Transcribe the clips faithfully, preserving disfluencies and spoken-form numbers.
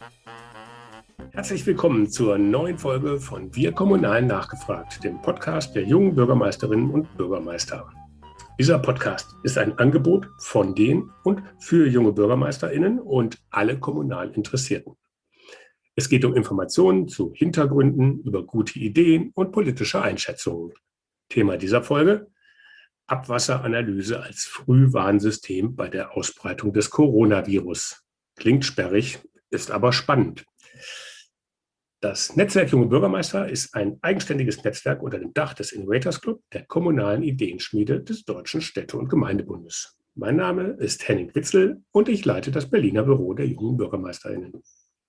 Herzlich willkommen zur neuen Folge von Wir Kommunal nachgefragt, dem Podcast der jungen Bürgermeisterinnen und Bürgermeister. Dieser Podcast ist ein Angebot von den und für junge BürgermeisterInnen und alle kommunal Interessierten. Es geht um Informationen zu Hintergründen, über gute Ideen und politische Einschätzungen. Thema dieser Folge: Abwasseranalyse als Frühwarnsystem bei der Ausbreitung des Coronavirus. Klingt sperrig, ist aber spannend. Das Netzwerk Junge Bürgermeister ist ein eigenständiges Netzwerk unter dem Dach des Innovators Club, der kommunalen Ideenschmiede des Deutschen Städte- und Gemeindebundes. Mein Name ist Henning Witzel und ich leite das Berliner Büro der jungen BürgermeisterInnen.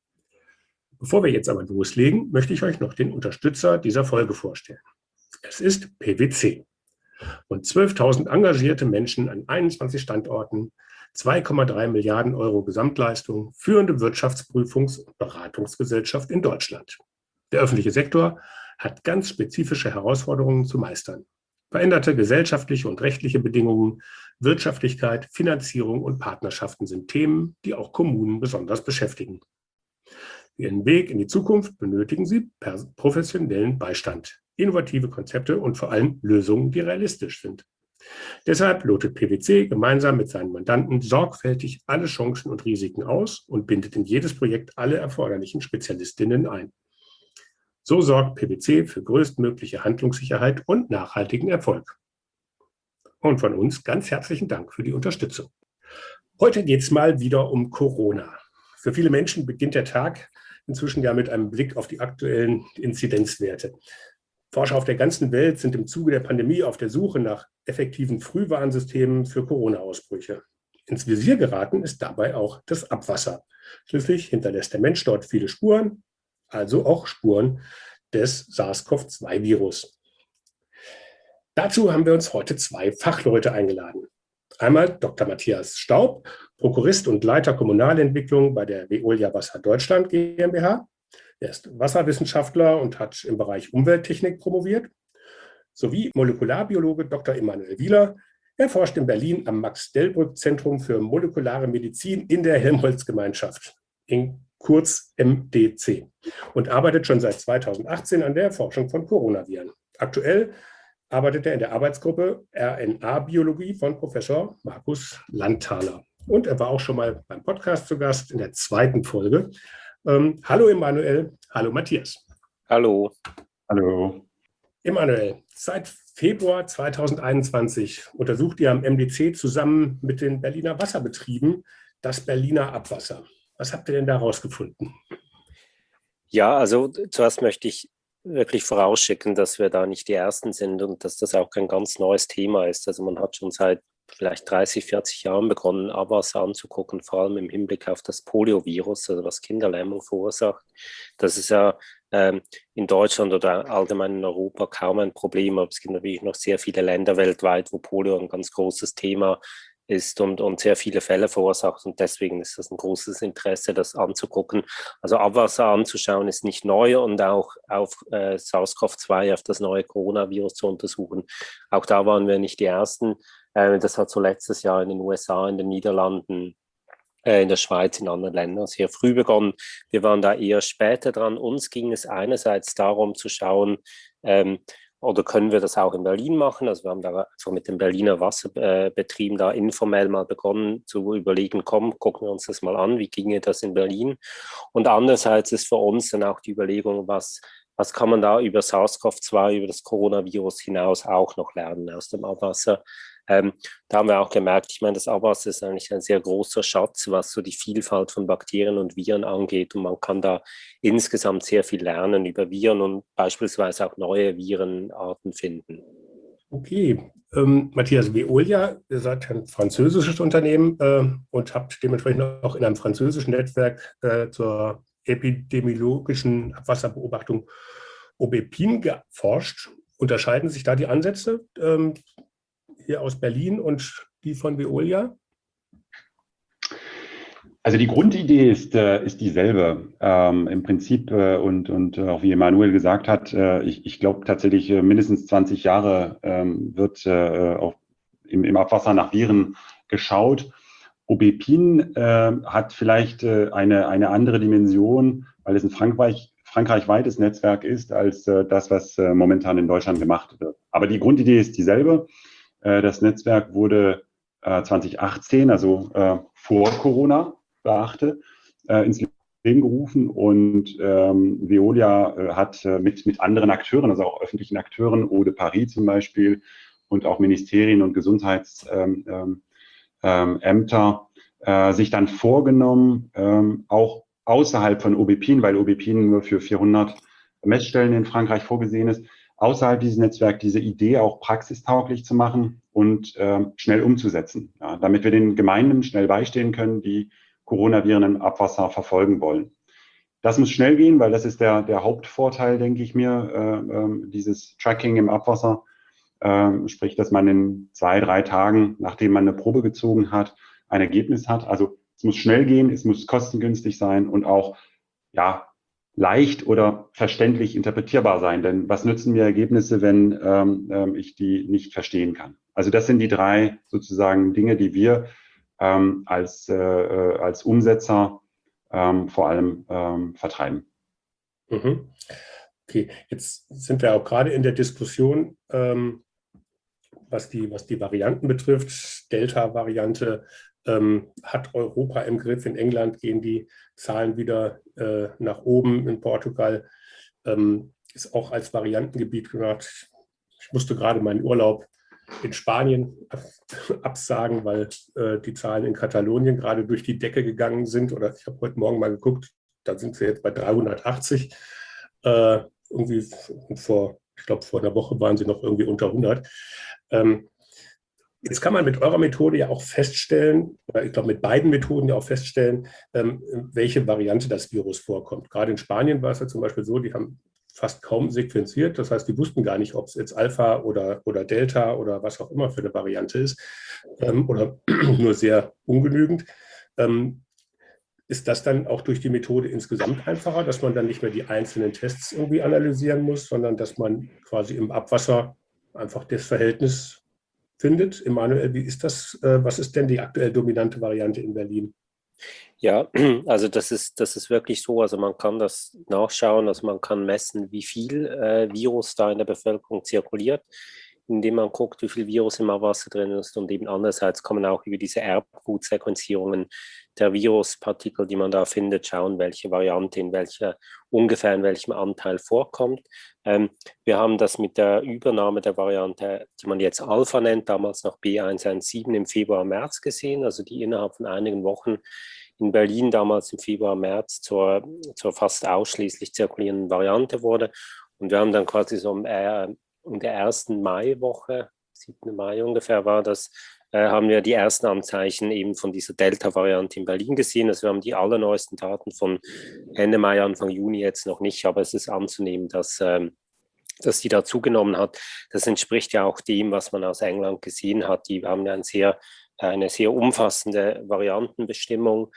Bevor wir jetzt aber loslegen, möchte ich euch noch den Unterstützer dieser Folge vorstellen. Es ist P W C. Und zwölftausend engagierte Menschen an einundzwanzig Standorten, zwei Komma drei Milliarden Euro Gesamtleistung, führende Wirtschaftsprüfungs- und Beratungsgesellschaft in Deutschland. Der öffentliche Sektor hat ganz spezifische Herausforderungen zu meistern. Veränderte gesellschaftliche und rechtliche Bedingungen, Wirtschaftlichkeit, Finanzierung und Partnerschaften sind Themen, die auch Kommunen besonders beschäftigen. Für ihren Weg in die Zukunft benötigen sie professionellen Beistand, innovative Konzepte und vor allem Lösungen, die realistisch sind. Deshalb lotet P W C gemeinsam mit seinen Mandanten sorgfältig alle Chancen und Risiken aus und bindet in jedes Projekt alle erforderlichen Spezialistinnen ein. So sorgt P W C für größtmögliche Handlungssicherheit und nachhaltigen Erfolg. Und von uns ganz herzlichen Dank für die Unterstützung. Heute geht es mal wieder um Corona. Für viele Menschen beginnt der Tag inzwischen ja mit einem Blick auf die aktuellen Inzidenzwerte. Forscher auf der ganzen Welt sind im Zuge der Pandemie auf der Suche nach effektiven Frühwarnsystemen für Corona-Ausbrüche. Ins Visier geraten ist dabei auch das Abwasser. Schließlich hinterlässt der Mensch dort viele Spuren, also auch Spuren des SARS-C o V zwei Virus. Dazu haben wir uns heute zwei Fachleute eingeladen. Einmal Doktor Matthias Staub, Prokurist und Leiter Kommunalentwicklung bei der Veolia Wasser Deutschland GmbH. Er ist Wasserwissenschaftler und hat im Bereich Umwelttechnik promoviert, sowie Molekularbiologe Doktor Emanuel Wieler. Er forscht in Berlin am Max-Delbrück-Zentrum für molekulare Medizin in der Helmholtz-Gemeinschaft, in kurz M D C, und arbeitet schon seit zweitausendachtzehn an der Erforschung von Coronaviren. Aktuell arbeitet er in der Arbeitsgruppe R N A-Biologie von Professor Markus Landthaler. Und er war auch schon mal beim Podcast zu Gast in der zweiten Folge. Ähm, hallo Emanuel, hallo Matthias. Hallo. Hallo. Emanuel, seit Februar zweitausendeinundzwanzig untersucht ihr am M D C zusammen mit den Berliner Wasserbetrieben das Berliner Abwasser. Was habt ihr denn da rausgefunden? Ja, also zuerst möchte ich wirklich vorausschicken, dass wir da nicht die Ersten sind und dass das auch kein ganz neues Thema ist. Also man hat schon seit vielleicht dreißig, vierzig Jahren begonnen, Abwasser anzugucken, vor allem im Hinblick auf das Poliovirus, also was Kinderlähmung verursacht. Das ist ja ähm, in Deutschland oder allgemein in Europa kaum ein Problem, aber es gibt natürlich noch sehr viele Länder weltweit, wo Polio ein ganz großes Thema ist und, und sehr viele Fälle verursacht, und deswegen ist das ein großes Interesse, das anzugucken. Also Abwasser anzuschauen ist nicht neu, und auch auf äh, SARS-C o V zwei, auf das neue Coronavirus zu untersuchen. Auch da waren wir nicht die Ersten. Äh, das hat so letztes Jahr in den U S A, in den Niederlanden, äh, in der Schweiz, in anderen Ländern sehr früh begonnen. Wir waren da eher später dran. Uns ging es einerseits darum zu schauen, ähm, oder können wir das auch in Berlin machen? Also wir haben da einfach mit den Berliner Wasserbetrieben da informell mal begonnen zu überlegen, komm, gucken wir uns das mal an, wie ginge das in Berlin? Und andererseits ist für uns dann auch die Überlegung, was, was kann man da über SARS-C o V zwei, über das Coronavirus hinaus auch noch lernen aus dem Abwasser? Ähm, da haben wir auch gemerkt, ich meine, das Abwasser ist eigentlich ein sehr großer Schatz, was so die Vielfalt von Bakterien und Viren angeht, und man kann da insgesamt sehr viel lernen über Viren und beispielsweise auch neue Virenarten finden. Okay, ähm, Matthias, Veolia, ihr seid ein französisches Unternehmen äh, und habt dementsprechend auch in einem französischen Netzwerk äh, zur epidemiologischen Abwasserbeobachtung O B P I N geforscht. Unterscheiden sich da die Ansätze ähm, hier aus Berlin und die von Veolia? Also die Grundidee ist, äh, ist dieselbe ähm, im Prinzip äh, und, und äh, auch wie Emanuel gesagt hat, äh, ich, ich glaube tatsächlich äh, mindestens zwanzig Jahre ähm, wird äh, auch im, im Abwasser nach Viren geschaut. Aubépine äh, hat vielleicht äh, eine, eine andere Dimension, weil es ein Frankreich, frankreichweites Netzwerk ist, als äh, das, was äh, momentan in Deutschland gemacht wird. Aber die Grundidee ist dieselbe. Äh, das Netzwerk wurde äh, zwanzig achtzehn, also äh, vor Corona, beachte, äh, ins Leben gerufen und ähm, Veolia äh, hat äh, mit, mit anderen Akteuren, also auch öffentlichen Akteuren, Eau de Paris zum Beispiel und auch Ministerien und Gesundheitsämter, ähm, ähm, Ämter, äh, sich dann vorgenommen, ähm, auch außerhalb von Aubépine, weil Aubépine nur für vierhundert Messstellen in Frankreich vorgesehen ist, außerhalb dieses Netzwerks diese Idee auch praxistauglich zu machen und äh, schnell umzusetzen, ja, damit wir den Gemeinden schnell beistehen können, die Coronaviren im Abwasser verfolgen wollen. Das muss schnell gehen, weil das ist der, der Hauptvorteil, denke ich mir, äh, äh, dieses Tracking im Abwasser. Äh, sprich, dass man in zwei, drei Tagen, nachdem man eine Probe gezogen hat, ein Ergebnis hat. Also es muss schnell gehen, es muss kostengünstig sein und auch ja, leicht oder verständlich interpretierbar sein. Denn was nützen mir Ergebnisse, wenn ähm, ich die nicht verstehen kann? Also das sind die drei sozusagen Dinge, die wir ähm, als, äh, als Umsetzer ähm, vor allem ähm, vertreiben. Mhm. Okay, jetzt sind wir auch gerade in der Diskussion, ähm, was die, was die Varianten betrifft. Delta-Variante ähm, hat Europa im Griff. In England gehen die Zahlen wieder äh, nach oben. In Portugal ähm, ist auch als Variantengebiet gemacht. Ich musste gerade meinen Urlaub in Spanien absagen, weil äh, die Zahlen in Katalonien gerade durch die Decke gegangen sind. Oder ich habe heute Morgen mal geguckt, da sind sie jetzt bei dreihundertachtzig. Äh, irgendwie vor, ich glaube, vor einer Woche waren sie noch irgendwie unter hundert. Ähm, jetzt kann man mit eurer Methode ja auch feststellen, oder ich glaube mit beiden Methoden ja auch feststellen, ähm, welche Variante das Virus vorkommt. Gerade in Spanien war es ja zum Beispiel so, die haben fast kaum sequenziert. Das heißt, die wussten gar nicht, ob es jetzt Alpha oder, oder Delta oder was auch immer für eine Variante ist, ähm, oder nur sehr ungenügend. Ähm, ist das dann auch durch die Methode insgesamt einfacher, dass man dann nicht mehr die einzelnen Tests irgendwie analysieren muss, sondern dass man quasi im Abwasser einfach das Verhältnis findet? Emanuel, wie ist das? Äh, was ist denn die aktuell dominante Variante in Berlin? Ja, also das ist, das ist wirklich so. Also man kann das nachschauen, also man kann messen, wie viel äh, Virus da in der Bevölkerung zirkuliert, indem man guckt, wie viel Virus im Abwasser drin ist. Und eben andererseits kann man auch über diese Erbgutsequenzierungen der Viruspartikel, die man da findet, schauen, welche Variante in welcher, ungefähr in welchem Anteil vorkommt. Ähm, wir haben das mit der Übernahme der Variante, die man jetzt Alpha nennt, damals noch B eins eins sieben im Februar, März gesehen, also die innerhalb von einigen Wochen in Berlin damals im Februar, März zur, zur fast ausschließlich zirkulierenden Variante wurde. Und wir haben dann quasi so um, äh, um der ersten Maiwoche, siebten Mai ungefähr war das, äh, haben wir die ersten Anzeichen eben von dieser Delta-Variante in Berlin gesehen. Also wir haben die allerneuesten Daten von Ende Mai, Anfang Juni jetzt noch nicht, aber es ist anzunehmen, dass, ähm, dass die da zugenommen hat. Das entspricht ja auch dem, was man aus England gesehen hat. Die haben ja ein sehr, eine sehr umfassende Variantenbestimmung.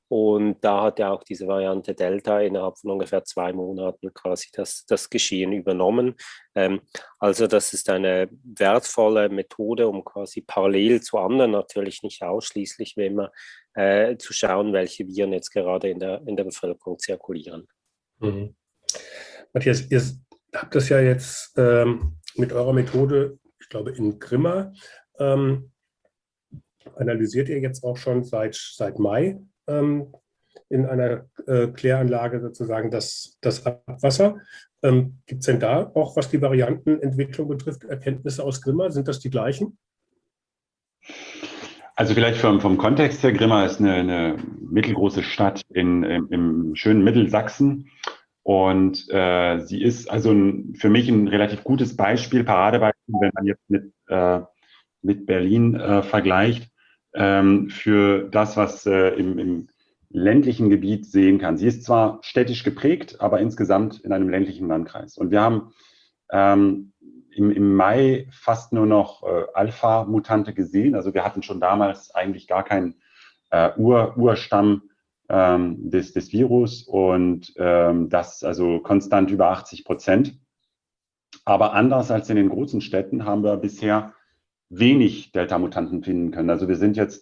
Und da hat ja auch diese Variante Delta innerhalb von ungefähr zwei Monaten quasi das, das Geschehen übernommen. Ähm, also das ist eine wertvolle Methode, um quasi parallel zu anderen, natürlich nicht ausschließlich, wie immer, äh, zu schauen, welche Viren jetzt gerade in der, in der Bevölkerung zirkulieren. Mhm. Matthias, ihr habt das ja jetzt ähm, mit eurer Methode, ich glaube in Grimma, ähm, analysiert ihr jetzt auch schon seit, seit Mai ähm, in einer äh, Kläranlage sozusagen das, das Abwasser. Ähm, Gibt es denn da auch, was die Variantenentwicklung betrifft, Erkenntnisse aus Grimma? Sind das die gleichen? Also vielleicht vom, vom Kontext her, Grimma ist eine, eine mittelgroße Stadt in, im, im schönen Mittelsachsen. Und äh, sie ist also ein, für mich ein relativ gutes Beispiel, Paradebeispiel, wenn man jetzt mit, äh, mit Berlin äh, vergleicht, ähm, für das, was äh, im, im ländlichen Gebiet sehen kann. Sie ist zwar städtisch geprägt, aber insgesamt in einem ländlichen Landkreis. Und wir haben ähm, im, im Mai fast nur noch äh, Alpha-Mutante gesehen. Also wir hatten schon damals eigentlich gar keinen äh, Ur, Urstamm ähm, des, des Virus und ähm, das also konstant über achtzig Prozent. Aber anders als in den großen Städten haben wir bisher wenig Delta-Mutanten finden können. Also wir sind jetzt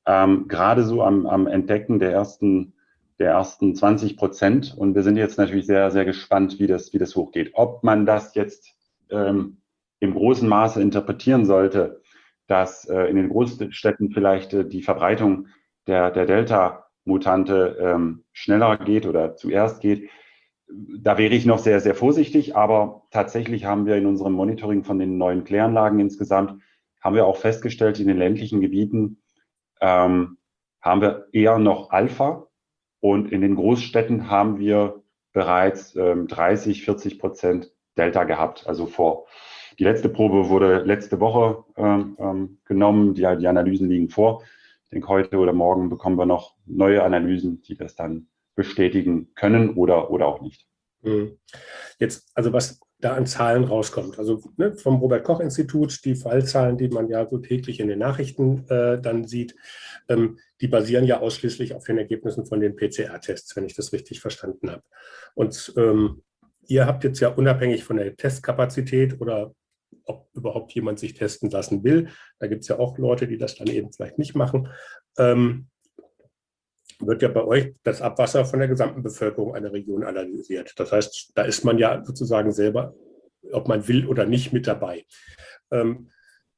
ähm, gerade so am, am Entdecken der ersten, der ersten zwanzig Prozent. Und wir sind jetzt natürlich sehr, sehr gespannt, wie das, wie das hochgeht. Ob man das jetzt ähm, im großen Maße interpretieren sollte, dass äh, in den Großstädten vielleicht äh, die Verbreitung der, der Delta-Mutante ähm, schneller geht oder zuerst geht. Da wäre ich noch sehr, sehr vorsichtig, aber tatsächlich haben wir in unserem Monitoring von den neuen Kläranlagen insgesamt, haben wir auch festgestellt, in den ländlichen Gebieten ähm, haben wir eher noch Alpha und in den Großstädten haben wir bereits ähm, dreißig, vierzig Prozent Delta gehabt. Also vor, die letzte Probe wurde letzte Woche ähm, ähm, genommen, die, die Analysen liegen vor. Ich denke, heute oder morgen bekommen wir noch neue Analysen, die das dann bestätigen können oder, oder auch nicht. Jetzt, also was da an Zahlen rauskommt, also ne, vom Robert-Koch-Institut, die Fallzahlen, die man ja so täglich in den Nachrichten äh, dann sieht, ähm, die basieren ja ausschließlich auf den Ergebnissen von den P C R-Tests, wenn ich das richtig verstanden habe. Und ähm, ihr habt jetzt ja unabhängig von der Testkapazität oder ob überhaupt jemand sich testen lassen will, da gibt es ja auch Leute, die das dann eben vielleicht nicht machen, ähm, wird ja bei euch das Abwasser von der gesamten Bevölkerung einer Region analysiert. Das heißt, da ist man ja sozusagen selber, ob man will oder nicht, mit dabei. Ähm,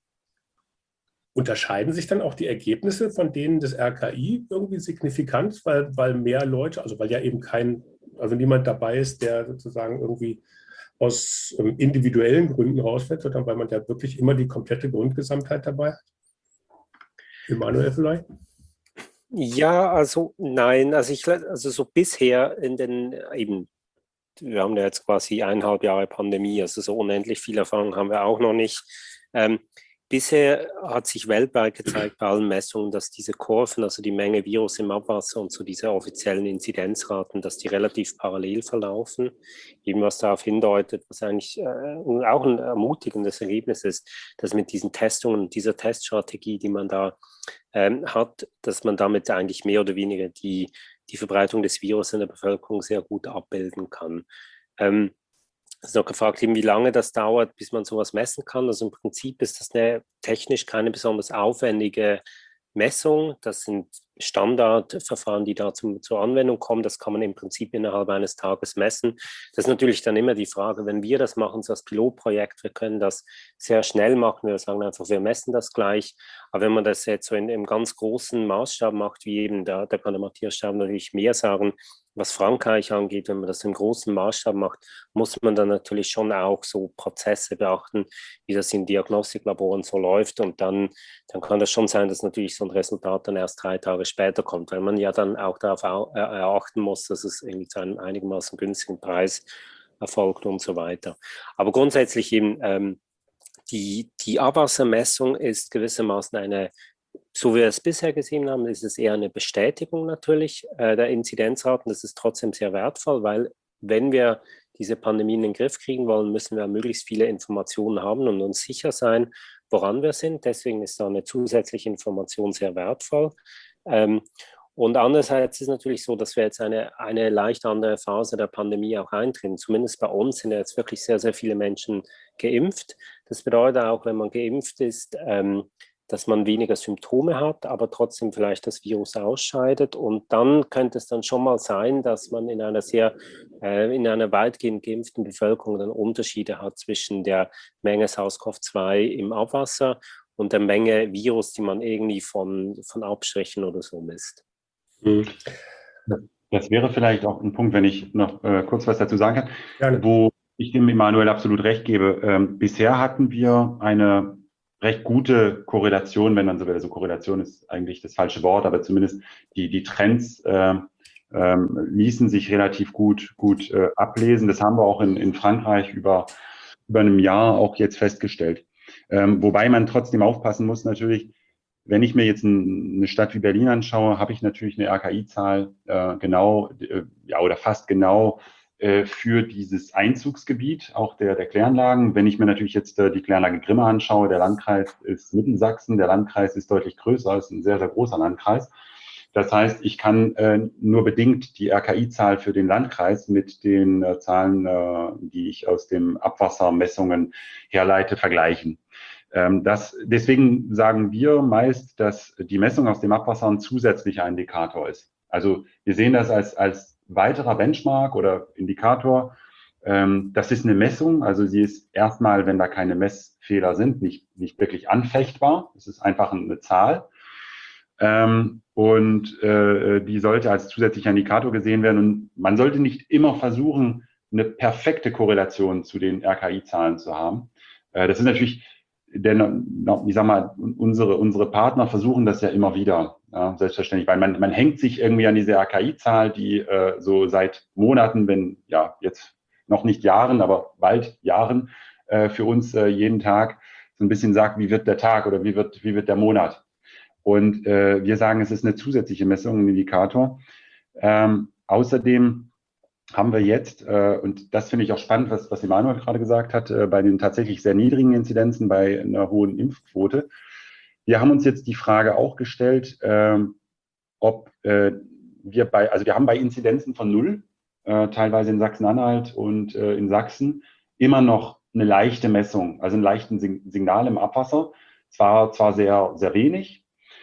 unterscheiden sich dann auch die Ergebnisse von denen des R K I irgendwie signifikant, weil, weil mehr Leute, also weil ja eben kein, also niemand dabei ist, der sozusagen irgendwie aus ähm, individuellen Gründen rausfällt, sondern weil man ja wirklich immer die komplette Grundgesamtheit dabei hat? Emanuel vielleicht? Ja, also nein, also ich, also so bisher in den eben, wir haben ja jetzt quasi eineinhalb Jahre Pandemie, also so unendlich viel Erfahrung haben wir auch noch nicht. Ähm, bisher hat sich weltweit gezeigt bei allen Messungen, dass diese Kurven, also die Menge Virus im Abwasser und so diese offiziellen Inzidenzraten, dass die relativ parallel verlaufen. Eben was darauf hindeutet, was eigentlich äh, auch ein ermutigendes Ergebnis ist, dass mit diesen Testungen und dieser Teststrategie, die man da ähm, hat, dass man damit eigentlich mehr oder weniger die, die Verbreitung des Virus in der Bevölkerung sehr gut abbilden kann. Ähm, Es ist noch gefragt, wie lange das dauert, bis man sowas messen kann. Also im Prinzip ist das eine, technisch keine besonders aufwendige Messung. Das sind Standardverfahren, die da zum, zur Anwendung kommen. Das kann man im Prinzip innerhalb eines Tages messen. Das ist natürlich dann immer die Frage, wenn wir das machen, so als Pilotprojekt, wir können das sehr schnell machen. Wir sagen einfach, wir messen das gleich. Aber wenn man das jetzt so in, im ganz großen Maßstab macht, wie eben, da, da kann der Matthias Staub natürlich mehr sagen, was Frankreich angeht, wenn man das im großen Maßstab macht, muss man dann natürlich schon auch so Prozesse beachten, wie das in Diagnostiklaboren so läuft. Und dann, dann kann das schon sein, dass natürlich so ein Resultat dann erst drei Tage später kommt, weil man ja dann auch darauf achten muss, dass es irgendwie zu einem einigermaßen günstigen Preis erfolgt und so weiter. Aber grundsätzlich eben ähm, die, die Abwassermessung ist gewissermaßen eine, so wie wir es bisher gesehen haben, ist es eher eine Bestätigung natürlich äh, der Inzidenzraten. Das ist trotzdem sehr wertvoll, weil wenn wir diese Pandemie in den Griff kriegen wollen, müssen wir möglichst viele Informationen haben und uns sicher sein, woran wir sind. Deswegen ist da eine zusätzliche Information sehr wertvoll. Ähm, und andererseits ist es natürlich so, dass wir jetzt eine, eine leicht andere Phase der Pandemie auch eintreten. Zumindest bei uns sind ja jetzt wirklich sehr, sehr viele Menschen geimpft. Das bedeutet auch, wenn man geimpft ist, ähm, dass man weniger Symptome hat, aber trotzdem vielleicht das Virus ausscheidet. Und dann könnte es dann schon mal sein, dass man in einer sehr, äh, in einer weitgehend geimpften Bevölkerung dann Unterschiede hat zwischen der Menge SARS-CoV zwei im Abwasser und der Menge Virus, die man irgendwie von, von Abstrichen oder so misst. Das wäre vielleicht auch ein Punkt, wenn ich noch äh, kurz was dazu sagen kann, Gerne. Wo ich dem Emanuel absolut recht gebe. Ähm, bisher hatten wir eine recht gute Korrelation, wenn man so will. Also Korrelation ist eigentlich das falsche Wort, aber zumindest die, die Trends äh, ähm, ließen sich relativ gut, gut äh, ablesen. Das haben wir auch in, in Frankreich über, über einem Jahr auch jetzt festgestellt. Ähm, wobei man trotzdem aufpassen muss natürlich, wenn ich mir jetzt ein, eine Stadt wie Berlin anschaue, habe ich natürlich eine R K I-Zahl äh, genau, äh, ja oder fast genau äh, für dieses Einzugsgebiet, auch der, der Kläranlagen. Wenn ich mir natürlich jetzt äh, die Kläranlage Grimme anschaue, der Landkreis ist Mittelsachsen, der Landkreis ist deutlich größer, ist ein sehr, sehr großer Landkreis. Das heißt, ich kann äh, nur bedingt die R K I-Zahl für den Landkreis mit den äh, Zahlen, äh, die ich aus den Abwassermessungen herleite, vergleichen. Ähm, das, deswegen sagen wir meist, dass die Messung aus dem Abwasser ein zusätzlicher Indikator ist. Also wir sehen das als, als weiterer Benchmark oder Indikator. Ähm, das ist eine Messung, also sie ist erstmal, wenn da keine Messfehler sind, nicht, nicht wirklich anfechtbar. Es ist einfach eine Zahl. Ähm, und äh, die sollte als zusätzlicher Indikator gesehen werden. Und man sollte nicht immer versuchen, eine perfekte Korrelation zu den R K I-Zahlen zu haben. Äh, das ist natürlich, denn, ich sag mal, unsere, unsere Partner versuchen das ja immer wieder, ja, selbstverständlich, weil man, man hängt sich irgendwie an diese R K I-Zahl, die äh, so seit Monaten, wenn, ja, jetzt noch nicht Jahren, aber bald Jahren, äh, für uns äh, jeden Tag so ein bisschen sagt, wie wird der Tag oder wie wird, wie wird der Monat. Und äh, wir sagen, es ist eine zusätzliche Messung, ein Indikator. Ähm, außerdem haben wir jetzt, äh, und das finde ich auch spannend, was, was Emanuel gerade gesagt hat, äh, bei den tatsächlich sehr niedrigen Inzidenzen, bei einer hohen Impfquote. Wir haben uns jetzt die Frage auch gestellt, äh, ob äh, wir bei, also wir haben bei Inzidenzen von null, äh, teilweise in Sachsen-Anhalt und äh, in Sachsen, immer noch eine leichte Messung, also einen leichten Signal im Abwasser. Zwar, zwar sehr, sehr wenig.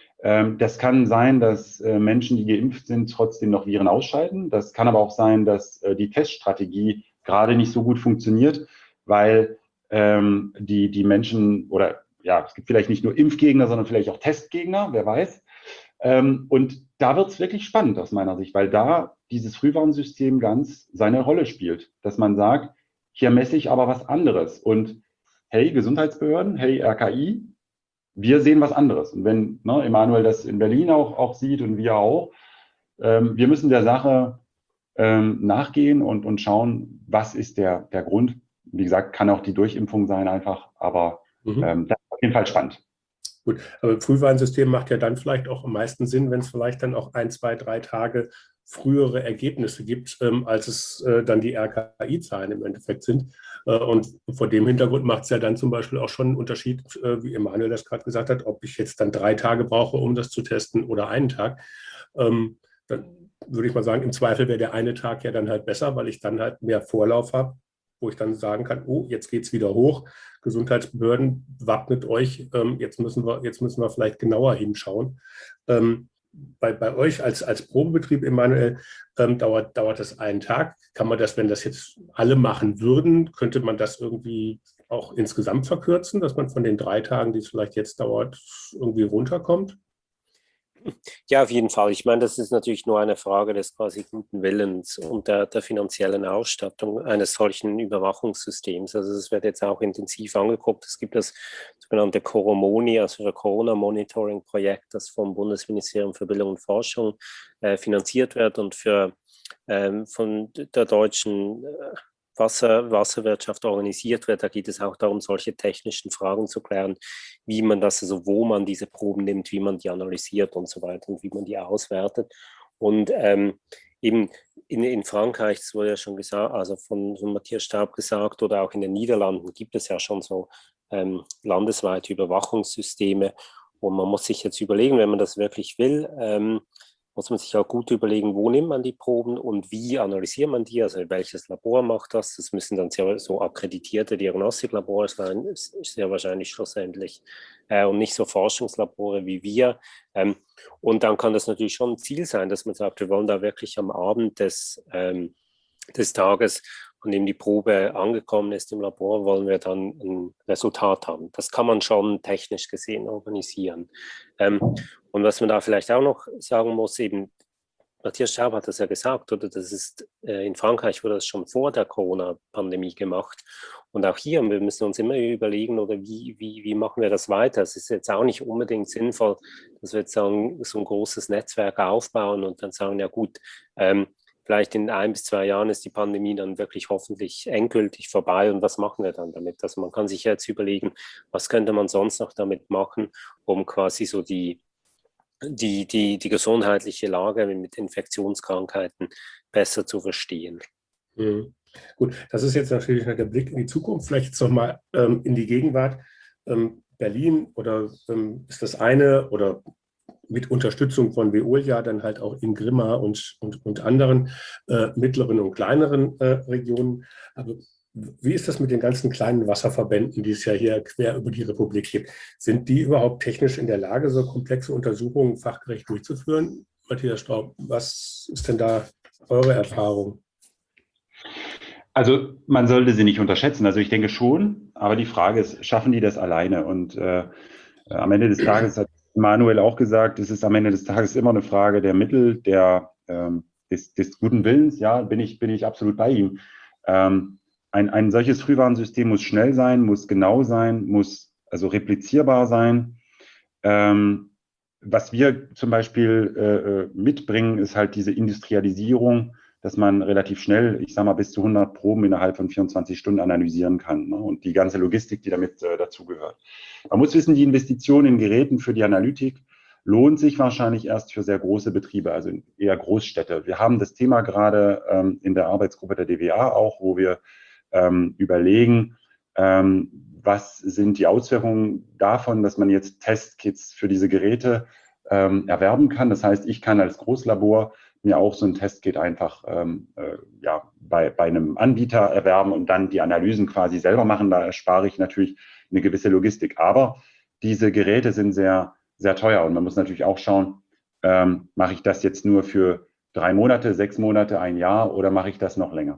Das kann sein, dass Menschen, die geimpft sind, trotzdem noch Viren ausscheiden. Das kann aber auch sein, dass die Teststrategie gerade nicht so gut funktioniert, weil ähm, die, die Menschen oder ja, es gibt vielleicht nicht nur Impfgegner, sondern vielleicht auch Testgegner, wer weiß. Ähm, und da wird es wirklich spannend aus meiner Sicht, weil da dieses Frühwarnsystem ganz seine Rolle spielt, dass man sagt, hier messe ich aber was anderes. Und hey, Gesundheitsbehörden, hey, R K I, wir sehen was anderes. Und wenn ne, Emanuel das in Berlin auch, auch sieht und wir auch, ähm, wir müssen der Sache ähm, nachgehen und, und schauen, was ist der, der Grund. Wie gesagt, kann auch die Durchimpfung sein einfach, aber mhm. ähm, das ist auf jeden Fall spannend. Gut, aber Frühwarnsystem macht ja dann vielleicht auch am meisten Sinn, wenn es vielleicht dann auch ein, zwei, drei Tage frühere Ergebnisse gibt, ähm, als es äh, dann die R K I-Zahlen im Endeffekt sind. Äh, und vor dem Hintergrund macht es ja dann zum Beispiel auch schon einen Unterschied, äh, wie Emanuel das gerade gesagt hat, ob ich jetzt dann drei Tage brauche, um das zu testen oder einen Tag. Ähm, dann würde ich mal sagen, im Zweifel wäre der eine Tag ja dann halt besser, weil ich dann halt mehr Vorlauf habe, wo ich dann sagen kann, oh, jetzt geht es wieder hoch. Gesundheitsbehörden, wappnet euch, ähm, jetzt, müssen wir, jetzt müssen wir vielleicht genauer hinschauen. Ähm, bei, bei euch als, als Probebetrieb, Emanuel, ähm, dauert, dauert das einen Tag. Kann man das, wenn das jetzt alle machen würden, könnte man das irgendwie auch insgesamt verkürzen, dass man von den drei Tagen, die es vielleicht jetzt dauert, irgendwie runterkommt? Ja, auf jeden Fall. Ich meine, das ist natürlich nur eine Frage des quasi guten Willens und der, der finanziellen Ausstattung eines solchen Überwachungssystems. Also es wird jetzt auch intensiv angeguckt. Es gibt das sogenannte Coromoni, also das Corona-Monitoring-Projekt, das vom Bundesministerium für Bildung und Forschung äh, finanziert wird und für ähm, von der deutschen äh, Wasser, Wasserwirtschaft organisiert wird. Da geht es auch darum, solche technischen Fragen zu klären, wie man das, also wo man diese Proben nimmt, wie man die analysiert und so weiter und wie man die auswertet. Und ähm, eben in, in Frankreich, das wurde ja schon gesagt, also von, von Matthias Staub gesagt, oder auch in den Niederlanden gibt es ja schon so ähm, landesweite Überwachungssysteme. Und man muss sich jetzt überlegen, wenn man das wirklich will, ähm, muss man sich auch gut überlegen, wo nimmt man die Proben und wie analysiert man die, also welches Labor macht das. Das müssen dann sehr, so akkreditierte Diagnostiklabore sein, sehr wahrscheinlich schlussendlich, äh, und nicht so Forschungslabore wie wir. Ähm, und dann kann das natürlich schon ein Ziel sein, dass man sagt, wir wollen da wirklich am Abend des, ähm, des Tages, an dem die Probe angekommen ist im Labor, wollen wir dann ein Resultat haben. Das kann man schon technisch gesehen organisieren. Ähm, und was man da vielleicht auch noch sagen muss, eben, Matthias Staub hat das ja gesagt, oder das ist äh, in Frankreich wurde das schon vor der Corona-Pandemie gemacht. Und auch hier, wir müssen uns immer überlegen, oder wie, wie, wie machen wir das weiter? Es ist jetzt auch nicht unbedingt sinnvoll, dass wir jetzt sagen, so ein großes Netzwerk aufbauen und dann sagen, ja gut, ähm, vielleicht in ein bis zwei Jahren ist die Pandemie dann wirklich hoffentlich endgültig vorbei und was machen wir dann damit? Also man kann sich jetzt überlegen, was könnte man sonst noch damit machen, um quasi so die, die, die, die gesundheitliche Lage mit Infektionskrankheiten besser zu verstehen. Mhm. Gut, das ist jetzt natürlich der Blick in die Zukunft, vielleicht jetzt nochmal ähm, in die Gegenwart. Ähm, Berlin oder ähm, ist das eine oder mit Unterstützung von Veolia dann halt auch in Grimma und, und, und anderen äh, mittleren und kleineren äh, Regionen. Aber Wie ist das mit den ganzen kleinen Wasserverbänden, die es ja hier quer über die Republik gibt? Sind die überhaupt technisch in der Lage, so komplexe Untersuchungen fachgerecht durchzuführen? Matthias Straub, was ist denn da eure Erfahrung? Also man sollte sie nicht unterschätzen. Also ich denke schon, aber die Frage ist, schaffen die das alleine? Und äh, am Ende des Tages hat Manuel auch gesagt, es ist am Ende des Tages immer eine Frage der Mittel, der, ähm, des, des guten Willens. Ja, bin ich, bin ich absolut bei ihm. Ähm, ein, ein solches Frühwarnsystem muss schnell sein, muss genau sein, muss also replizierbar sein. Ähm, was wir zum Beispiel äh, mitbringen, ist halt diese Industrialisierung, dass man relativ schnell, ich sage mal, bis zu hundert Proben innerhalb von vierundzwanzig Stunden analysieren kann, ne? Und die ganze Logistik, die damit äh, dazugehört. Man muss wissen, die Investition in Geräten für die Analytik lohnt sich wahrscheinlich erst für sehr große Betriebe, also eher Großstädte. Wir haben das Thema gerade ähm, in der Arbeitsgruppe der D W A auch, wo wir ähm, überlegen, ähm, was sind die Auswirkungen davon, dass man jetzt Testkits für diese Geräte ähm, erwerben kann. Das heißt, ich kann als Großlabor mir auch so ein Testkit einfach ähm, äh, ja, bei, bei einem Anbieter erwerben und dann die Analysen quasi selber machen. Da erspare ich natürlich eine gewisse Logistik. Aber diese Geräte sind sehr, sehr teuer und man muss natürlich auch schauen, ähm, mache ich das jetzt nur für drei Monate, sechs Monate, ein Jahr oder mache ich das noch länger?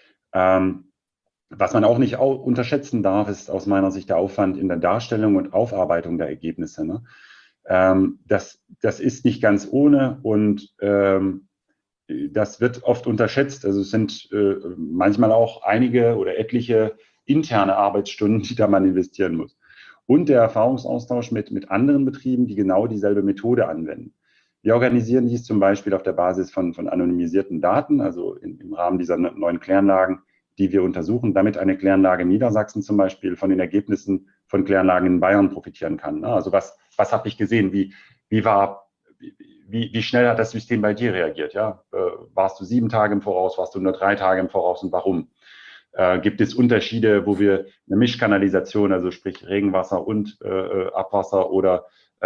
Ähm, Was man auch nicht unterschätzen darf, ist aus meiner Sicht der Aufwand in der Darstellung und Aufarbeitung der Ergebnisse. Ne? Ähm, das, das ist nicht ganz ohne und ähm, das wird oft unterschätzt. Also es sind äh, manchmal auch einige oder etliche interne Arbeitsstunden, die da man investieren muss. Und der Erfahrungsaustausch mit, mit anderen Betrieben, die genau dieselbe Methode anwenden. Wir organisieren dies zum Beispiel auf der Basis von, von anonymisierten Daten, also in, im Rahmen dieser neuen Kläranlagen, die wir untersuchen, damit eine Kläranlage in Niedersachsen zum Beispiel von den Ergebnissen von Kläranlagen in Bayern profitieren kann. Also was, was habe ich gesehen? Wie, wie war Wie, wie schnell hat das System bei dir reagiert? Ja? Äh, warst du sieben Tage im Voraus, warst du nur drei Tage im Voraus und warum? Äh, gibt es Unterschiede, wo wir eine Mischkanalisation, also sprich Regenwasser und äh, Abwasser oder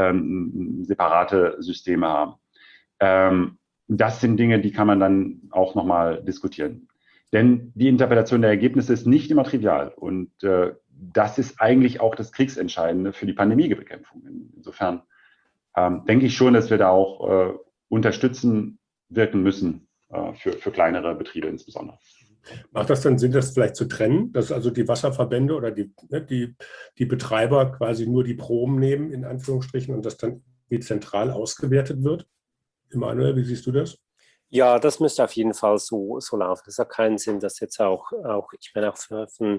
ähm, separate Systeme haben? Ähm, das sind Dinge, die kann man dann auch nochmal diskutieren. Denn die Interpretation der Ergebnisse ist nicht immer trivial und äh, das ist eigentlich auch das Kriegsentscheidende für die Pandemiebekämpfung. Insofern ähm, denke ich schon, dass wir da auch äh, unterstützen wirken müssen, äh, für, für kleinere Betriebe insbesondere. Macht das dann Sinn, das vielleicht zu trennen, dass also die Wasserverbände oder die, ne, die, die Betreiber quasi nur die Proben nehmen, in Anführungsstrichen, und das dann wie zentral ausgewertet wird? Emanuel, wie siehst du das? Ja, das müsste auf jeden Fall so, so laufen. Es hat keinen Sinn, dass jetzt auch, auch ich meine, auch für, für,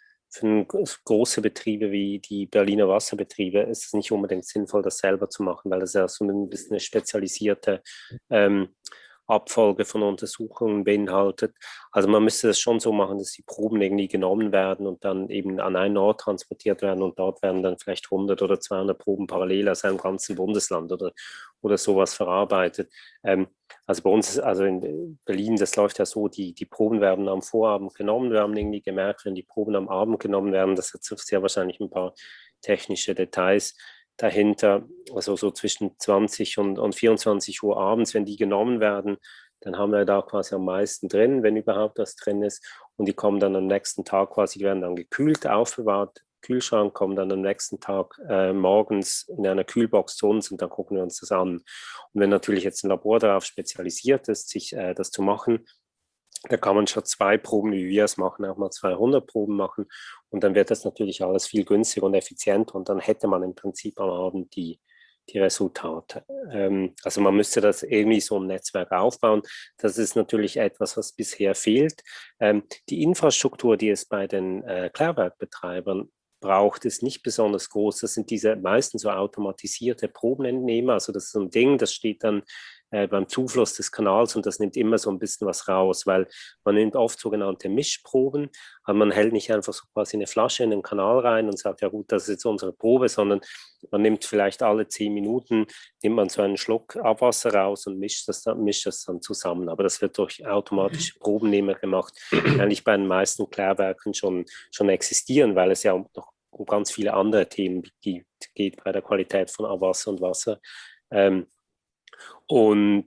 für große Betriebe wie die Berliner Wasserbetriebe ist es nicht unbedingt sinnvoll, das selber zu machen, weil das ja so ein bisschen eine spezialisierte ähm, Abfolge von Untersuchungen beinhaltet. Also man müsste das schon so machen, dass die Proben irgendwie genommen werden und dann eben an einen Ort transportiert werden und dort werden dann vielleicht hundert oder zweihundert Proben parallel aus einem ganzen Bundesland oder, oder sowas verarbeitet. Ähm, also bei uns, also in Berlin, das läuft ja so, die, die Proben werden am Vorabend genommen. Wir haben irgendwie gemerkt, wenn die Proben am Abend genommen werden, das hat sehr wahrscheinlich ein paar technische Details dahinter, also so zwischen zwanzig und, und vierundzwanzig Uhr abends, wenn die genommen werden, dann haben wir da quasi am meisten drin, wenn überhaupt was drin ist. Und die kommen dann am nächsten Tag quasi, die werden dann gekühlt, aufbewahrt, Kühlschrank, kommen dann am nächsten Tag äh, morgens in einer Kühlbox zu uns und dann gucken wir uns das an. Und wenn natürlich jetzt ein Labor darauf spezialisiert ist, sich äh, das zu machen, da kann man schon zwei Proben, wie wir es machen, auch mal zweihundert Proben machen. Und dann wird das natürlich alles viel günstiger und effizienter. Und dann hätte man im Prinzip am Abend die, die Resultate. Ähm, also man müsste das irgendwie so ein Netzwerk aufbauen. Das ist natürlich etwas, was bisher fehlt. Ähm, die Infrastruktur, die es bei den äh, Klärwerkbetreibern braucht, ist nicht besonders groß. Das sind diese meistens so automatisierte Probenentnehmer. Also das ist so ein Ding, das steht dann äh, beim Zufluss des Kanals und das nimmt immer so ein bisschen was raus, weil man nimmt oft sogenannte Mischproben, aber man hält nicht einfach so quasi eine Flasche in den Kanal rein und sagt, ja gut, das ist jetzt unsere Probe, sondern man nimmt vielleicht alle zehn Minuten, nimmt man so einen Schluck Abwasser raus und mischt das dann, mischt das dann zusammen. Aber das wird durch automatische Probennehmer gemacht, die eigentlich bei den meisten Klärwerken schon, schon existieren, weil es ja noch um ganz viele andere Themen geht bei der Qualität von Abwasser und Wasser. Ähm, und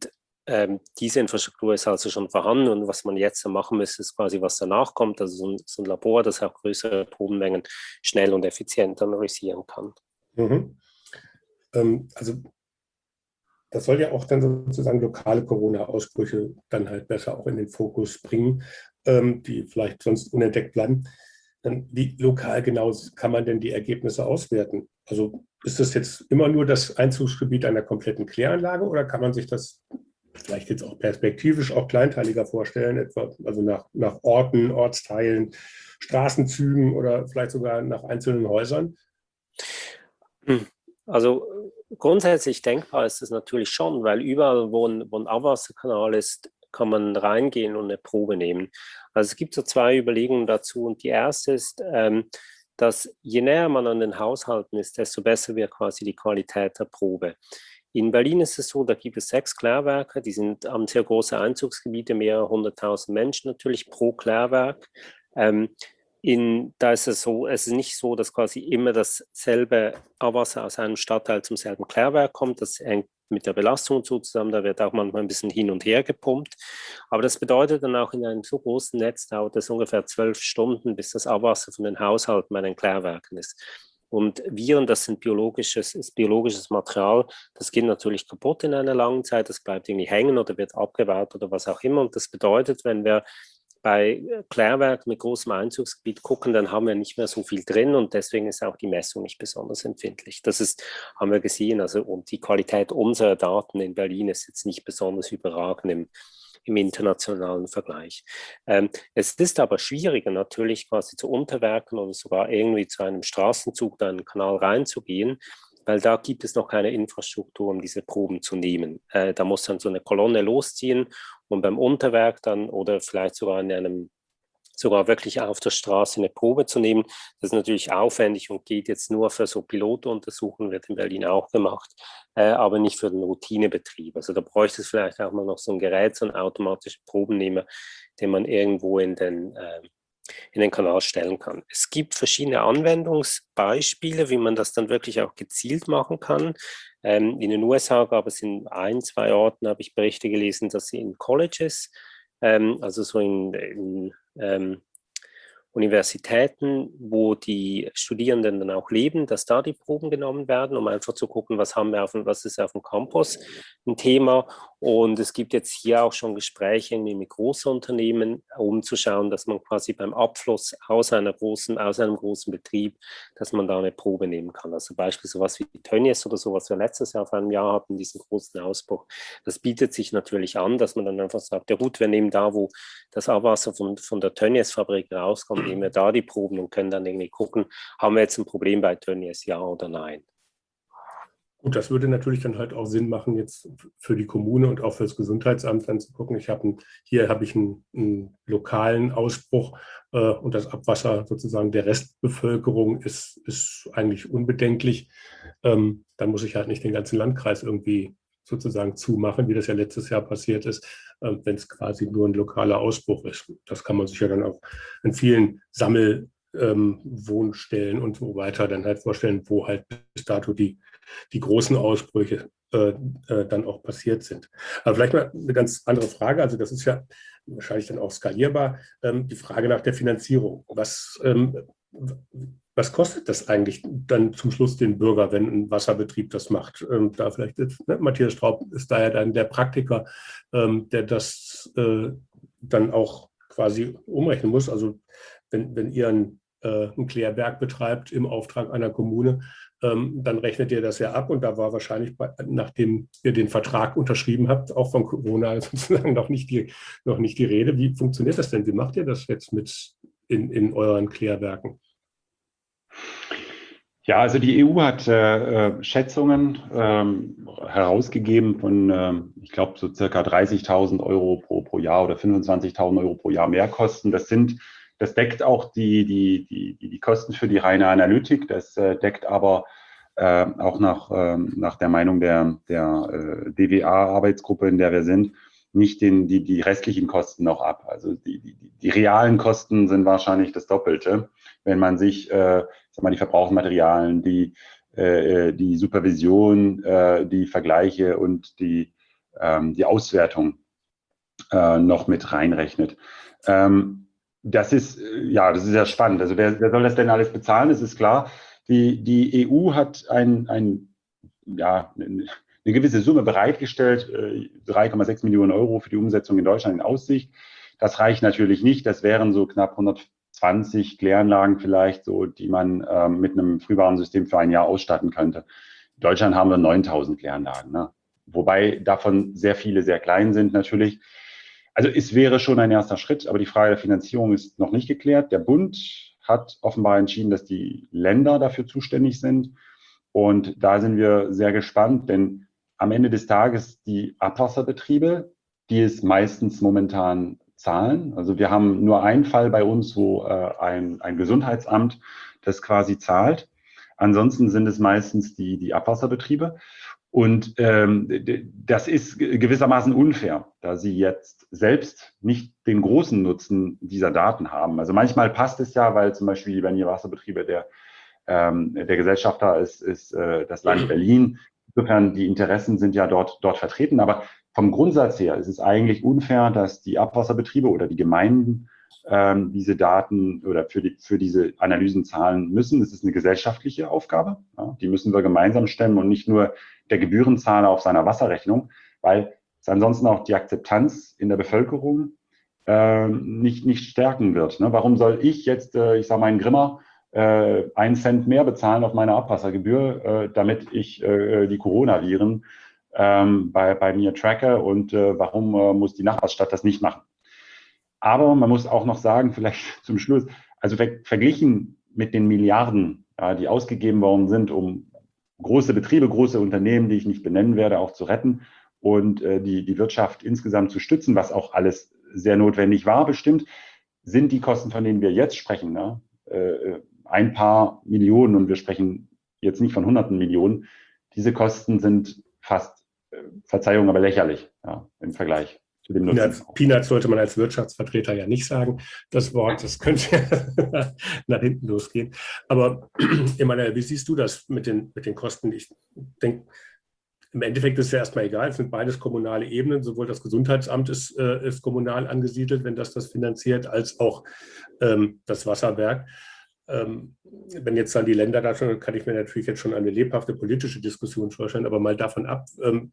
ähm, diese Infrastruktur ist also schon vorhanden und was man jetzt machen müsste, ist quasi, was danach kommt, also so ein, so ein Labor, das auch größere Probenmengen schnell und effizient analysieren kann. Mhm. Ähm, also das soll ja auch dann sozusagen lokale Corona-Ausbrüche dann halt besser auch in den Fokus bringen, ähm, die vielleicht sonst unentdeckt bleiben. Dann, wie lokal genau kann man denn die Ergebnisse auswerten? Also ist das jetzt immer nur das Einzugsgebiet einer kompletten Kläranlage oder kann man sich das vielleicht jetzt auch perspektivisch auch kleinteiliger vorstellen, etwa also nach, nach Orten, Ortsteilen, Straßenzügen oder vielleicht sogar nach einzelnen Häusern? Also grundsätzlich denkbar ist es natürlich schon, weil überall, wo ein, wo ein Abwasserkanal ist, kann man reingehen und eine Probe nehmen. Also es gibt so zwei Überlegungen dazu und die erste ist, ähm, dass je näher man an den Haushalten ist, desto besser wird quasi die Qualität der Probe. In Berlin ist es so, da gibt es sechs Klärwerke, die sind, haben sehr große Einzugsgebiete, mehrere hunderttausend Menschen natürlich pro Klärwerk. Ähm, in, da ist es so, es ist nicht so, dass quasi immer dasselbe Abwasser aus einem Stadtteil zum selben Klärwerk kommt. Das hängt mit der Belastung so zusammen, da wird auch manchmal ein bisschen hin und her gepumpt. Aber das bedeutet dann auch, in einem so großen Netz dauert es ungefähr zwölf Stunden, bis das Abwasser von den Haushalten bei den Klärwerken ist. Und Viren, das sind biologisches, ist biologisches Material, das geht natürlich kaputt in einer langen Zeit, das bleibt irgendwie hängen oder wird abgebaut oder was auch immer. Und das bedeutet, wenn wir bei Klärwerken mit großem Einzugsgebiet gucken, dann haben wir nicht mehr so viel drin und deswegen ist auch die Messung nicht besonders empfindlich. Das ist, haben wir gesehen, also und die Qualität unserer Daten in Berlin ist jetzt nicht besonders überragend im, im internationalen Vergleich. Ähm, es ist aber schwieriger natürlich quasi zu Unterwerken oder sogar irgendwie zu einem Straßenzug oder einen Kanal reinzugehen, weil da gibt es noch keine Infrastruktur, um diese Proben zu nehmen. Äh, da muss dann so eine Kolonne losziehen und beim Unterwerk dann oder vielleicht sogar in einem, sogar wirklich auf der Straße eine Probe zu nehmen. Das ist natürlich aufwendig und geht jetzt nur für so Pilotuntersuchungen, wird in Berlin auch gemacht, äh, aber nicht für den Routinebetrieb. Also da bräuchte es vielleicht auch mal noch so ein Gerät, so einen automatischen Probennehmer, den man irgendwo in den äh, in den Kanal stellen kann. Es gibt verschiedene Anwendungsbeispiele, wie man das dann wirklich auch gezielt machen kann. Ähm, in den U S A gab es in ein, zwei Orten, habe ich Berichte gelesen, dass sie in Colleges, ähm, also so in, in ähm, Universitäten, wo die Studierenden dann auch leben, dass da die Proben genommen werden, um einfach zu gucken, was haben wir auf, was ist auf dem Campus ein Thema. Und es gibt jetzt hier auch schon Gespräche mit großen Unternehmen, um zu schauen, dass man quasi beim Abfluss aus einer großen, aus einem großen Betrieb, dass man da eine Probe nehmen kann. Also beispielsweise sowas wie Tönnies oder so, was wir letztes Jahr vor einem Jahr hatten, diesen großen Ausbruch. Das bietet sich natürlich an, dass man dann einfach sagt, ja gut, wir nehmen da, wo das Abwasser von, von der Tönnies-Fabrik rauskommt, nehmen wir da die Proben und können dann irgendwie gucken, haben wir jetzt ein Problem bei Tönnies, ja oder nein. Gut, das würde natürlich dann halt auch Sinn machen, jetzt für die Kommune und auch für das Gesundheitsamt dann zu gucken. Ich habe hier habe ich einen, einen lokalen Ausbruch äh, und das Abwasser sozusagen der Restbevölkerung ist, ist eigentlich unbedenklich. Ähm, dann muss ich halt nicht den ganzen Landkreis irgendwie sozusagen zumachen, wie das ja letztes Jahr passiert ist, äh, wenn es quasi nur ein lokaler Ausbruch ist. Das kann man sich ja dann auch in vielen Sammel ähm, Wohnstellen und so weiter dann halt vorstellen, wo halt bis dato die, die großen Ausbrüche äh, äh, dann auch passiert sind. Aber vielleicht mal eine ganz andere Frage, also das ist ja wahrscheinlich dann auch skalierbar, ähm, die Frage nach der Finanzierung. Was, ähm, was kostet das eigentlich dann zum Schluss den Bürger, wenn ein Wasserbetrieb das macht? Ähm, da vielleicht ist, ne, Matthias Straub ist da ja dann der Praktiker, ähm, der das äh, dann auch quasi umrechnen muss. Also wenn, wenn ihr ein, äh, ein Klärwerk betreibt im Auftrag einer Kommune, ähm, dann rechnet ihr das ja ab. Und da war wahrscheinlich, bei, nachdem ihr den Vertrag unterschrieben habt, auch von Corona sozusagen noch nicht die, noch nicht die Rede. Wie funktioniert das denn? Wie macht ihr das jetzt mit in, in euren Klärwerken? Ja, also die E U hat äh, Schätzungen ähm, herausgegeben von, äh, ich glaube, so circa dreißigtausend Euro pro, pro Jahr oder fünfundzwanzigtausend Euro pro Jahr Mehrkosten. Das sind, das deckt auch die, die, die, die Kosten für die reine Analytik. Das äh, deckt aber äh, auch nach, äh, nach der Meinung der, der äh, D W A-Arbeitsgruppe, in der wir sind, nicht den, die, die restlichen Kosten noch ab. Also die, die, die realen Kosten sind wahrscheinlich das Doppelte, wenn man sich äh, sag mal, die Verbrauchsmaterialien, die, äh, die Supervision, äh, die Vergleiche und die, ähm, die Auswertung äh, noch mit reinrechnet. Ähm, das ist, ja, das ist sehr spannend. Also wer, wer soll das denn alles bezahlen? Das ist klar. Die, die E U hat ein, ein, ja, eine gewisse Summe bereitgestellt, drei Komma sechs Millionen Euro für die Umsetzung in Deutschland in Aussicht. Das reicht natürlich nicht. Das wären so knapp hundertzwanzig Kläranlagen vielleicht, so, die man ähm, mit einem Frühwarnsystem für ein Jahr ausstatten könnte. In Deutschland haben wir neuntausend Kläranlagen, ne? Wobei davon sehr viele sehr klein sind natürlich. Also es wäre schon ein erster Schritt, aber die Frage der Finanzierung ist noch nicht geklärt. Der Bund hat offenbar entschieden, dass die Länder dafür zuständig sind. Und da sind wir sehr gespannt, denn am Ende des Tages die Abwasserbetriebe, die es meistens momentan zahlen. Also wir haben nur einen Fall bei uns, wo äh, ein, ein Gesundheitsamt das quasi zahlt. Ansonsten sind es meistens die, die Abwasserbetriebe. Und ähm, das ist gewissermaßen unfair, da sie jetzt selbst nicht den großen Nutzen dieser Daten haben. Also manchmal passt es ja, weil zum Beispiel bei Wasserbetriebe der, ähm, der Gesellschafter ist, ist äh, das Land Berlin. Insofern die Interessen sind ja dort, dort vertreten. Aber vom Grundsatz her ist es eigentlich unfair, dass die Abwasserbetriebe oder die Gemeinden ähm, diese Daten oder für, die, für diese Analysen zahlen müssen. Das ist eine gesellschaftliche Aufgabe. Ja, die müssen wir gemeinsam stemmen und nicht nur der Gebührenzahler auf seiner Wasserrechnung, weil es ansonsten auch die Akzeptanz in der Bevölkerung äh, nicht, nicht stärken wird. Ne? Warum soll ich jetzt, äh, ich sage mal, in Grimma, äh, einen Cent mehr bezahlen auf meine Abwassergebühr, äh, damit ich äh, die Coronaviren ähm, bei, bei mir tracke und äh, warum äh, muss die Nachbarstadt das nicht machen? Aber man muss auch noch sagen, vielleicht zum Schluss, also ver verglichen mit den Milliarden, ja, die ausgegeben worden sind, um große Betriebe, große Unternehmen, die ich nicht benennen werde, auch zu retten und äh, die, die Wirtschaft insgesamt zu stützen, was auch alles sehr notwendig war, bestimmt, sind die Kosten, von denen wir jetzt sprechen, ne, äh, ein paar Millionen, und wir sprechen jetzt nicht von hunderten Millionen. Diese Kosten sind fast, äh, Verzeihung, aber lächerlich, ja, im Vergleich. Peanuts, Peanuts sollte man als Wirtschaftsvertreter ja nicht sagen, das Wort, das könnte nach hinten losgehen. Aber Emanuel, wie siehst du das mit den, mit den Kosten? Ich denke, im Endeffekt ist es ja erstmal egal, es sind beides kommunale Ebenen, sowohl das Gesundheitsamt ist, äh, ist kommunal angesiedelt, wenn das das finanziert, als auch ähm, das Wasserwerk. Ähm, wenn jetzt dann die Länder da schon, kann ich mir natürlich jetzt schon eine lebhafte politische Diskussion vorstellen, aber mal davon ab, ähm,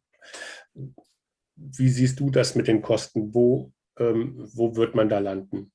wie siehst du das mit den Kosten? Wo, ähm, wo wird man da landen?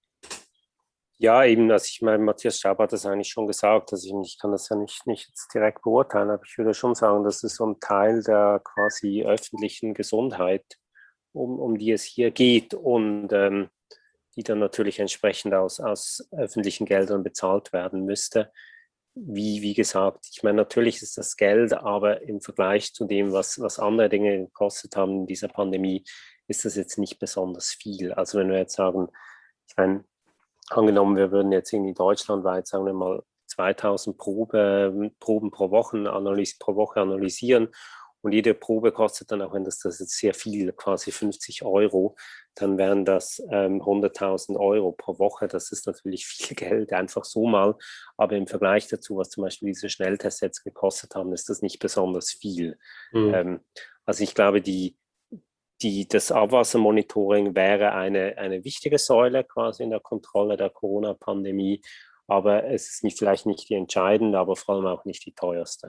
Ja, eben, also ich meine, Matthias Staub hat das eigentlich schon gesagt, also ich, ich kann das ja nicht, nicht jetzt direkt beurteilen, aber ich würde schon sagen, das ist so ein Teil der quasi öffentlichen Gesundheit, um, um die es hier geht und ähm, die dann natürlich entsprechend aus, aus öffentlichen Geldern bezahlt werden müsste. Wie, wie gesagt, ich meine, natürlich ist das Geld, aber im Vergleich zu dem, was, was andere Dinge gekostet haben in dieser Pandemie, ist das jetzt nicht besonders viel. Also wenn wir jetzt sagen, ich meine, angenommen, wir würden jetzt irgendwie deutschlandweit, sagen wir mal, zweitausend Probe, Proben pro Woche, analys, pro Woche analysieren und jede Probe kostet dann, auch wenn das, das jetzt sehr viel, quasi fünfzig Euro, dann wären das ähm, hunderttausend Euro pro Woche. Das ist natürlich viel Geld, einfach so mal. Aber im Vergleich dazu, was zum Beispiel diese Schnelltests jetzt gekostet haben, ist das nicht besonders viel. Mhm. Ähm, also ich glaube, die, die, das Abwassermonitoring wäre eine, eine wichtige Säule quasi in der Kontrolle der Corona-Pandemie. Aber es ist nicht, vielleicht nicht die entscheidende, aber vor allem auch nicht die teuerste.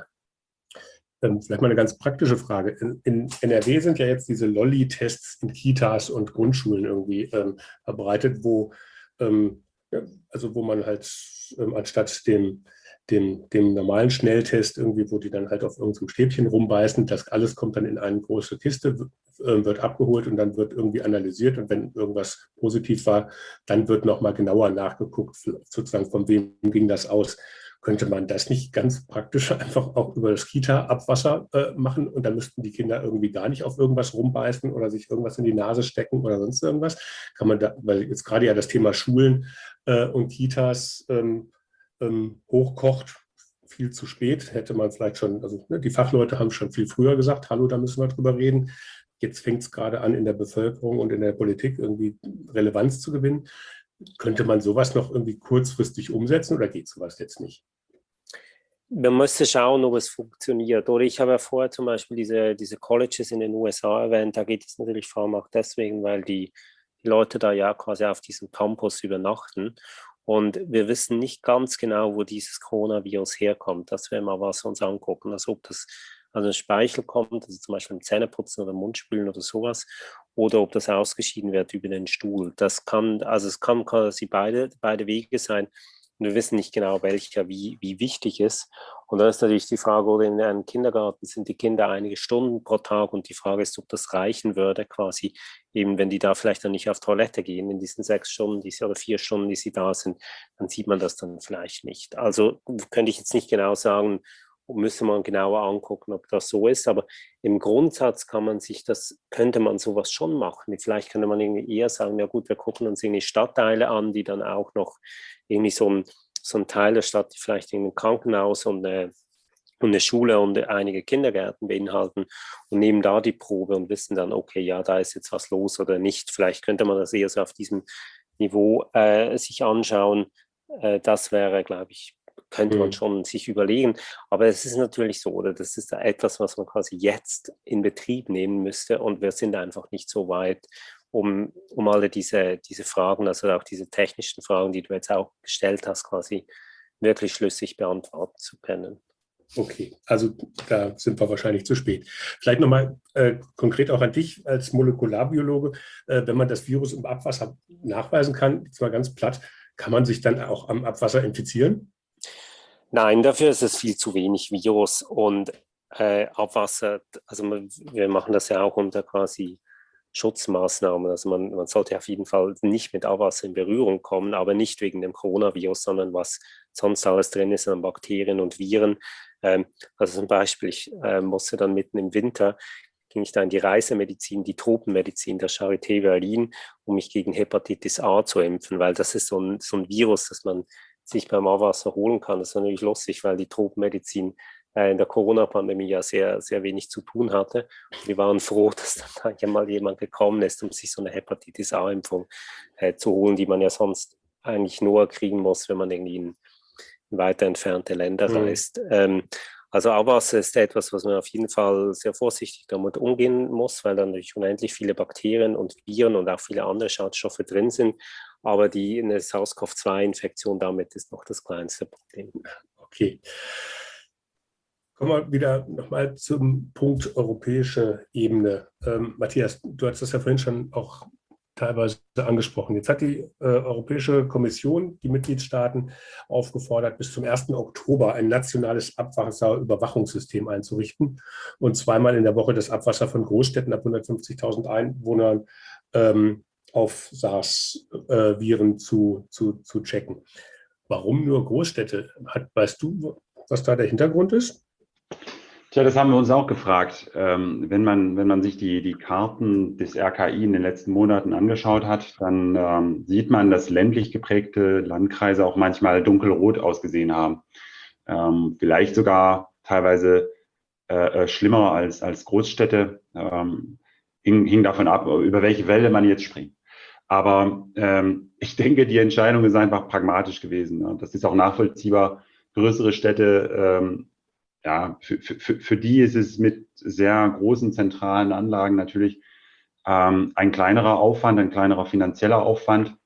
Ähm, vielleicht mal eine ganz praktische Frage. In, in N R W sind ja jetzt diese Lolli-Tests in Kitas und Grundschulen irgendwie ähm, verbreitet, wo, ähm, ja, also wo man halt ähm, anstatt dem, dem, dem normalen Schnelltest irgendwie, wo die dann halt auf irgendeinem Stäbchen rumbeißen, das alles kommt dann in eine große Kiste, äh, wird abgeholt und dann wird irgendwie analysiert und wenn irgendwas positiv war, dann wird nochmal genauer nachgeguckt, sozusagen von wem ging das aus. Könnte man das nicht ganz praktisch einfach auch über das Kita-Abwasser äh, machen und dann müssten die Kinder irgendwie gar nicht auf irgendwas rumbeißen oder sich irgendwas in die Nase stecken oder sonst irgendwas? Kann man da, weil jetzt gerade ja das Thema Schulen äh, und Kitas ähm, ähm, hochkocht, viel zu spät, hätte man vielleicht schon, also ne, die Fachleute haben schon viel früher gesagt, hallo, da müssen wir drüber reden. Jetzt fängt es gerade an, in der Bevölkerung und in der Politik irgendwie Relevanz zu gewinnen. Könnte man sowas noch irgendwie kurzfristig umsetzen oder geht sowas jetzt nicht? man müsste schauen, ob es funktioniert. Oder ich habe ja vorher zum Beispiel diese, diese Colleges in den U S A erwähnt. Da geht es natürlich vor allem auch deswegen, weil die, die Leute da ja quasi auf diesem Campus übernachten. Und wir wissen nicht ganz genau, wo dieses Coronavirus herkommt. Das werden wir was uns angucken. Also ob das aus dem Speichel kommt, also zum Beispiel im Zähneputzen oder Mundspülen oder sowas, oder ob das ausgeschieden wird über den Stuhl. Das kann, also es kann quasi beide, beide Wege sein. Und wir wissen nicht genau, welcher wie, wie wichtig ist. Und dann ist natürlich die Frage, oder in einem Kindergarten sind die Kinder einige Stunden pro Tag und die Frage ist, ob das reichen würde, quasi eben, wenn die da vielleicht dann nicht auf Toilette gehen in diesen sechs Stunden die sie, oder vier Stunden, die sie da sind, dann sieht man das dann vielleicht nicht. Also könnte ich jetzt nicht genau sagen, müsste man genauer angucken, ob das so ist, aber im Grundsatz kann man sich das, könnte man sowas schon machen. Vielleicht könnte man irgendwie eher sagen, ja gut, wir gucken uns irgendwie Stadtteile an, die dann auch noch irgendwie so ein, so ein Teil der Stadt, die vielleicht ein Krankenhaus und eine, und eine Schule und einige Kindergärten beinhalten und nehmen da die Probe und wissen dann, okay, ja, da ist jetzt was los oder nicht. Vielleicht könnte man das eher so auf diesem Niveau äh, sich anschauen. Äh, das wäre, glaube ich, könnte man schon sich überlegen. Aber es ist natürlich so, oder das ist etwas, was man quasi jetzt in Betrieb nehmen müsste und wir sind einfach nicht so weit, um, um alle diese, diese Fragen, also auch diese technischen Fragen, die du jetzt auch gestellt hast, quasi wirklich schlüssig beantworten zu können. Okay, also da sind wir wahrscheinlich zu spät. Vielleicht nochmal äh, konkret auch an dich als Molekularbiologe, äh, wenn man das Virus im Abwasser nachweisen kann, jetzt mal ganz platt, kann man sich dann auch am Abwasser infizieren? Nein, dafür ist es viel zu wenig Virus und äh, Abwasser, also man, wir machen das ja auch unter quasi Schutzmaßnahmen, also man, man sollte auf jeden Fall nicht mit Abwasser in Berührung kommen, aber nicht wegen dem Coronavirus, sondern was sonst alles drin ist an Bakterien und Viren. Ähm, also zum Beispiel, ich äh, musste dann mitten im Winter, ging ich da in die Reisemedizin, die Tropenmedizin der Charité Berlin, um mich gegen Hepatitis A zu impfen, weil das ist so ein, so ein Virus, das man sich beim Abwasser holen kann. Das ist natürlich lustig, weil die Tropenmedizin äh, in der Corona-Pandemie ja sehr, sehr wenig zu tun hatte. Und wir waren froh, dass dann ja mal jemand gekommen ist, um sich so eine Hepatitis A-Impfung äh, zu holen, die man ja sonst eigentlich nur kriegen muss, wenn man irgendwie in, in weiter entfernte Länder mhm. reist. Ähm, also Abwasser ist etwas, was man auf jeden Fall sehr vorsichtig damit umgehen muss, weil dann natürlich unendlich viele Bakterien und Viren und auch viele andere Schadstoffe drin sind. Aber die eine SARS-CoV zwei Infektion damit ist noch das kleinste Problem. Okay. Kommen wir wieder nochmal zum Punkt europäische Ebene. Ähm, Matthias, du hast das ja vorhin schon auch teilweise angesprochen. Jetzt hat die äh, Europäische Kommission die Mitgliedstaaten aufgefordert, bis zum ersten Oktober ein nationales Abwasserüberwachungssystem einzurichten und zweimal in der Woche das Abwasser von Großstädten ab hundertfünfzigtausend Einwohnern ähm, auf SARS-Viren äh, zu, zu, zu checken. Warum nur Großstädte? Hat, weißt du, was da der Hintergrund ist? Tja, das haben wir uns auch gefragt. Ähm, wenn man, wenn man sich die, die Karten des R K I in den letzten Monaten angeschaut hat, dann ähm, sieht man, dass ländlich geprägte Landkreise auch manchmal dunkelrot ausgesehen haben. Ähm, vielleicht sogar teilweise äh, schlimmer als, als Großstädte. Ähm, hing, hing davon ab, über welche Welle man jetzt springt. Aber ähm, ich denke, die Entscheidung ist einfach pragmatisch gewesen. Ne? Das ist auch nachvollziehbar. Größere Städte, ähm, ja, für, für, für die ist es mit sehr großen zentralen Anlagen natürlich ähm, ein kleinerer Aufwand, ein kleinerer finanzieller Aufwand.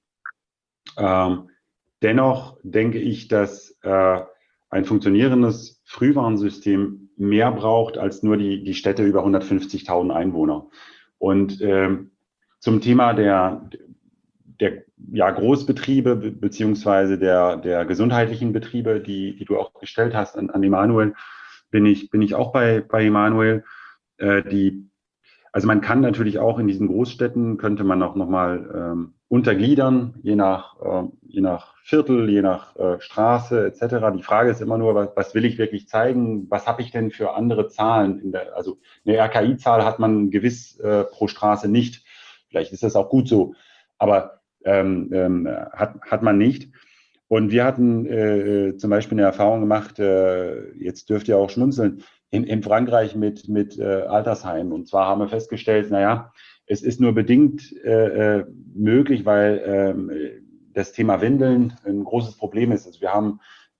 Ähm, dennoch denke ich, dass äh, ein funktionierendes Frühwarnsystem mehr braucht als nur die, die Städte über hundertfünfzigtausend Einwohner. Und ähm, zum Thema der, der ja, Großbetriebe be- beziehungsweise der, der gesundheitlichen Betriebe, die, die du auch gestellt hast an, an Emanuel, bin ich, bin ich auch bei, bei Emanuel. Äh, die, also man kann natürlich auch in diesen Großstädten, könnte man auch nochmal ähm, untergliedern, je nach, äh, je nach Viertel, je nach äh, Straße et cetera. Die Frage ist immer nur, was, was will ich wirklich zeigen? Was habe ich denn für andere Zahlen? In der, also eine R K I-Zahl hat man gewiss äh, pro Straße nicht. Vielleicht ist das auch gut so, aber ähm, ähm, hat, hat man nicht. Und wir hatten äh, zum Beispiel eine Erfahrung gemacht, äh, jetzt dürft ihr auch schmunzeln, in, in Frankreich mit, mit äh, Altersheimen. Und zwar haben wir festgestellt, naja, es ist nur bedingt äh, möglich, weil äh, das Thema Windeln ein großes Problem ist. Also wir haben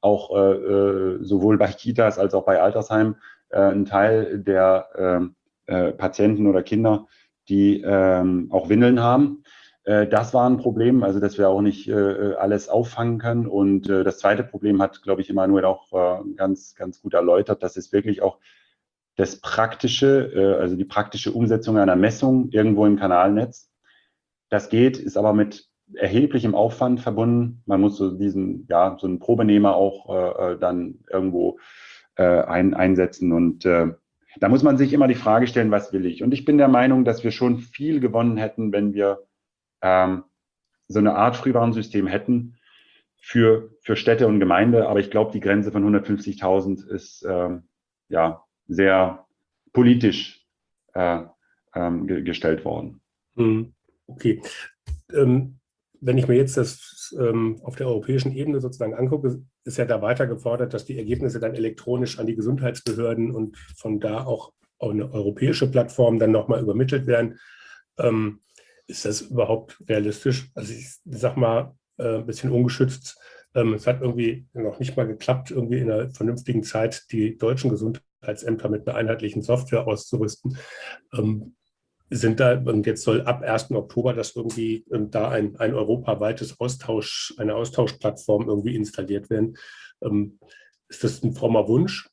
auch äh, sowohl bei Kitas als auch bei Altersheimen äh, ein Teil der äh, äh, Patienten oder Kinder, die ähm, auch Windeln haben. Äh, das war ein Problem, also dass wir auch nicht äh, alles auffangen können. Und äh, das zweite Problem hat, glaube ich, Emanuel auch äh, ganz, ganz gut erläutert. Das ist wirklich auch das praktische, äh, also die praktische Umsetzung einer Messung irgendwo im Kanalnetz. Das geht, ist aber mit erheblichem Aufwand verbunden. Man muss so diesen, ja, so einen Probenehmer auch äh, dann irgendwo äh, ein, einsetzen. Und äh, da muss man sich immer die Frage stellen, was will ich? Und ich bin der Meinung, dass wir schon viel gewonnen hätten, wenn wir ähm, so eine Art Frühwarnsystem hätten für, für Städte und Gemeinde. Aber ich glaube, die Grenze von hundertfünfzigtausend ist ähm, ja sehr politisch äh, ähm, ge gestellt worden. Hm. Okay. Ähm, wenn ich mir jetzt das ähm, auf der europäischen Ebene sozusagen angucke, ist ja da weiter gefordert, dass die Ergebnisse dann elektronisch an die Gesundheitsbehörden und von da auch auf eine europäische Plattform dann nochmal übermittelt werden. Ähm, ist das überhaupt realistisch? Also ich sag mal, äh, ein bisschen ungeschützt. Ähm, es hat irgendwie noch nicht mal geklappt, irgendwie in einer vernünftigen Zeit die deutschen Gesundheitsämter mit einer einheitlichen Software auszurüsten. Ähm, sind da, und jetzt soll ab ersten Oktober das irgendwie ähm, da ein, ein europaweites Austausch, eine Austauschplattform irgendwie installiert werden. Ähm, ist das ein frommer Wunsch?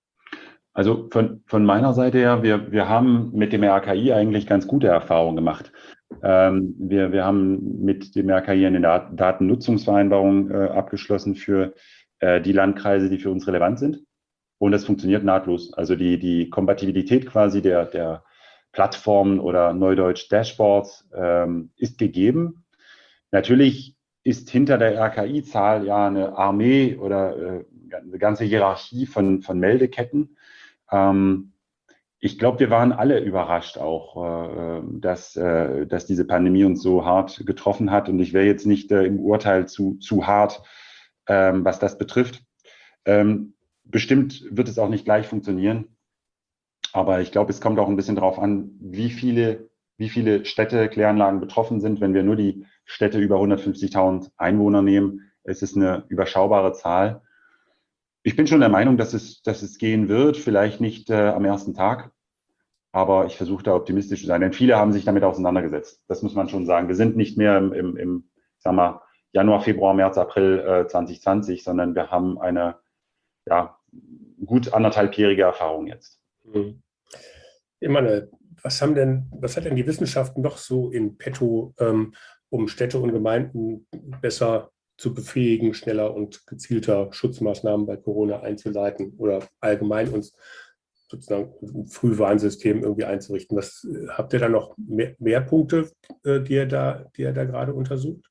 Also von, von meiner Seite her, wir, wir haben mit dem R K I eigentlich ganz gute Erfahrungen gemacht. Ähm, wir, wir haben mit dem R K I eine Dat- Datennutzungsvereinbarung äh, abgeschlossen für äh, die Landkreise, die für uns relevant sind. Und das funktioniert nahtlos. Also die, die Kompatibilität quasi der, der Plattformen oder Neudeutsch Dashboards ähm, ist gegeben. Natürlich ist hinter der R K I-Zahl ja eine Armee oder äh, eine ganze Hierarchie von, von Meldeketten. Ähm, ich glaube, wir waren alle überrascht auch, äh, dass, äh, dass diese Pandemie uns so hart getroffen hat. Und ich wäre jetzt nicht äh, im Urteil zu, zu hart, ähm, was das betrifft. Ähm, bestimmt wird es auch nicht gleich funktionieren. Aber ich glaube, es kommt auch ein bisschen darauf an, wie viele, wie viele Städte, Kläranlagen betroffen sind. Wenn wir nur die Städte über hundertfünfzigtausend Einwohner nehmen, ist es eine überschaubare Zahl. Ich bin schon der Meinung, dass es, dass es gehen wird, vielleicht nicht äh, am ersten Tag, aber ich versuche da optimistisch zu sein, denn viele haben sich damit auseinandergesetzt. Das muss man schon sagen. Wir sind nicht mehr im, im, im sag mal, Januar, Februar, März, April äh, zwanzig zwanzig, sondern wir haben eine ja, gut anderthalbjährige Erfahrung jetzt. Mhm. Emanuel, was haben denn, was hat denn die Wissenschaft noch so in petto, ähm, um Städte und Gemeinden besser zu befähigen, schneller und gezielter Schutzmaßnahmen bei Corona einzuleiten oder allgemein uns sozusagen ein Frühwarnsystem irgendwie einzurichten? Was habt ihr da noch mehr, mehr Punkte, äh, die ihr da, die ihr da gerade untersucht?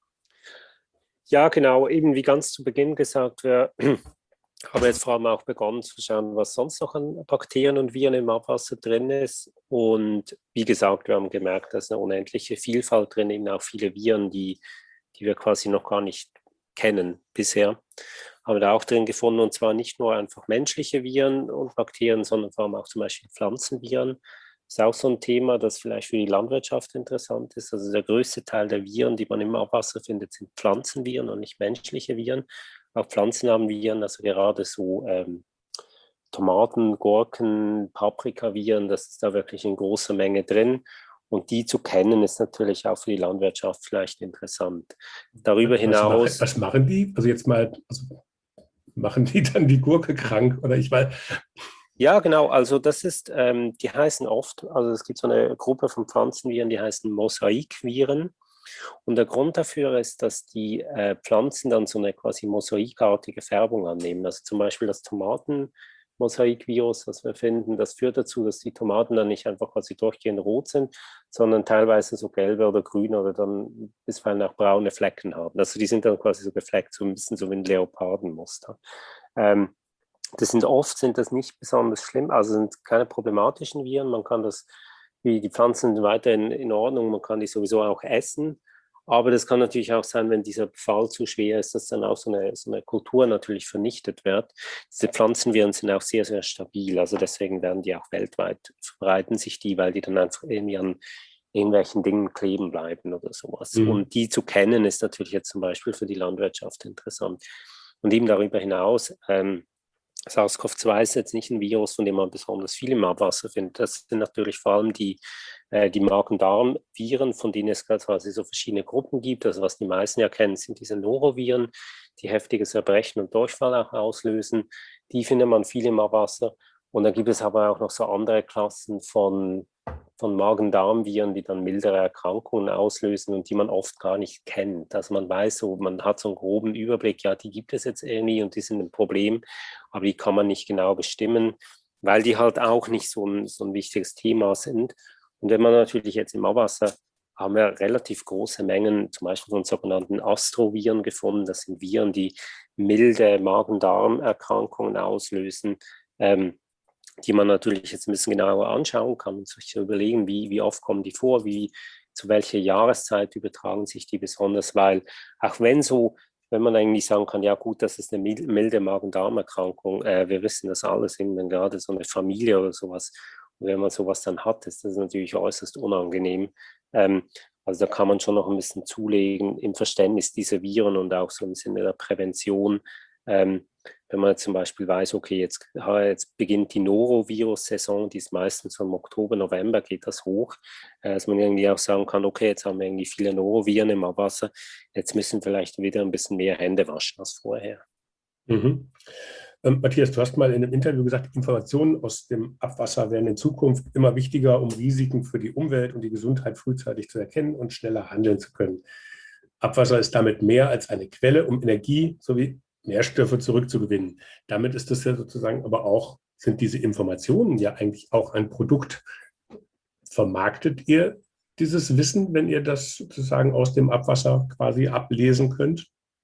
Ja, genau, eben wie ganz zu Beginn gesagt, wir haben jetzt vor allem auch begonnen zu schauen, was sonst noch an Bakterien und Viren im Abwasser drin ist. Und wie gesagt, wir haben gemerkt, dass eine unendliche Vielfalt drin, eben auch viele Viren, die, die wir quasi noch gar nicht kennen bisher, haben wir da auch drin gefunden. Und zwar nicht nur einfach menschliche Viren und Bakterien, sondern vor allem auch zum Beispiel Pflanzenviren. Das ist auch so ein Thema, das vielleicht für die Landwirtschaft interessant ist. Also der größte Teil der Viren, die man im Abwasser findet, sind Pflanzenviren und nicht menschliche Viren. Auch Pflanzen haben Viren, also gerade so ähm, Tomaten, Gurken, Paprikaviren, das ist da wirklich in großer Menge drin. Und die zu kennen, ist natürlich auch für die Landwirtschaft vielleicht interessant. Darüber was hinaus. Machen, was machen die? Also jetzt mal, also machen die dann die Gurke krank? Oder ich weiß. Ja, genau. Also das ist, ähm, die heißen oft, also es gibt so eine Gruppe von Pflanzenviren, die heißen Mosaikviren. Und der Grund dafür ist, dass die äh, Pflanzen dann so eine quasi mosaikartige Färbung annehmen. Also zum Beispiel das Tomatenmosaikvirus, das wir finden, das führt dazu, dass die Tomaten dann nicht einfach quasi durchgehend rot sind, sondern teilweise so gelbe oder grüne oder dann bisweilen auch braune Flecken haben. Also die sind dann quasi so gefleckt, so ein bisschen so wie ein Leopardenmuster. Ähm, das sind oft, sind das nicht besonders schlimm, also sind keine problematischen Viren. Man kann das, wie die Pflanzen sind weiterhin in Ordnung, man kann die sowieso auch essen. Aber das kann natürlich auch sein, wenn dieser Befall zu schwer ist, dass dann auch so eine, so eine Kultur natürlich vernichtet wird. Diese Pflanzenviren sind auch sehr, sehr stabil. Also deswegen werden die auch weltweit, verbreiten sich die, weil die dann einfach irgendwie an irgendwelchen Dingen kleben bleiben oder sowas. Mhm. Und die zu kennen, ist natürlich jetzt zum Beispiel für die Landwirtschaft interessant. Und eben darüber hinaus, ähm, SARS-CoV zwei ist jetzt nicht ein Virus, von dem man besonders viel im Abwasser findet. Das sind natürlich vor allem die, äh, die Magen-Darm-Viren, von denen es quasi so verschiedene Gruppen gibt. Also was die meisten ja kennen, sind diese Noroviren, die heftiges Erbrechen und Durchfall auch auslösen. Die findet man viel im Abwasser. Und dann gibt es aber auch noch so andere Klassen von, von Magen-Darm-Viren, die dann mildere Erkrankungen auslösen und die man oft gar nicht kennt. Also man weiß so, man hat so einen groben Überblick, ja, die gibt es jetzt irgendwie und die sind ein Problem, aber die kann man nicht genau bestimmen, weil die halt auch nicht so ein, so ein wichtiges Thema sind. Und wenn man natürlich jetzt im Abwasser haben wir relativ große Mengen, zum Beispiel von sogenannten Astroviren gefunden. Das sind Viren, die milde Magen-Darm-Erkrankungen auslösen, ähm, die man natürlich jetzt ein bisschen genauer anschauen kann und sich überlegen, wie, wie oft kommen die vor, wie, zu welcher Jahreszeit übertragen sich die besonders, weil auch wenn so, wenn man eigentlich sagen kann, ja gut, das ist eine milde Magen-Darm-Erkrankung, äh, wir wissen das alles, irgendwann gerade so eine Familie oder sowas, und wenn man sowas dann hat, ist das natürlich äußerst unangenehm. Ähm, also da kann man schon noch ein bisschen zulegen im Verständnis dieser Viren und auch so im Sinne der Prävention. Ähm, wenn man zum Beispiel weiß, okay, jetzt, jetzt beginnt die Norovirus-Saison, die ist meistens so im Oktober, November geht das hoch, äh, dass man irgendwie auch sagen kann, okay, jetzt haben wir irgendwie viele Noroviren im Abwasser, jetzt müssen vielleicht wieder ein bisschen mehr Hände waschen als vorher. Mhm. Ähm, Matthias, du hast mal in einem Interview gesagt, Informationen aus dem Abwasser werden in Zukunft immer wichtiger, um Risiken für die Umwelt und die Gesundheit frühzeitig zu erkennen und schneller handeln zu können. Abwasser ist damit mehr als eine Quelle, um Energie sowie Nährstoffe zurückzugewinnen. Damit ist das ja sozusagen aber auch, sind diese Informationen ja eigentlich auch ein Produkt. Vermarktet ihr dieses Wissen, wenn ihr das sozusagen aus dem Abwasser quasi ablesen könnt?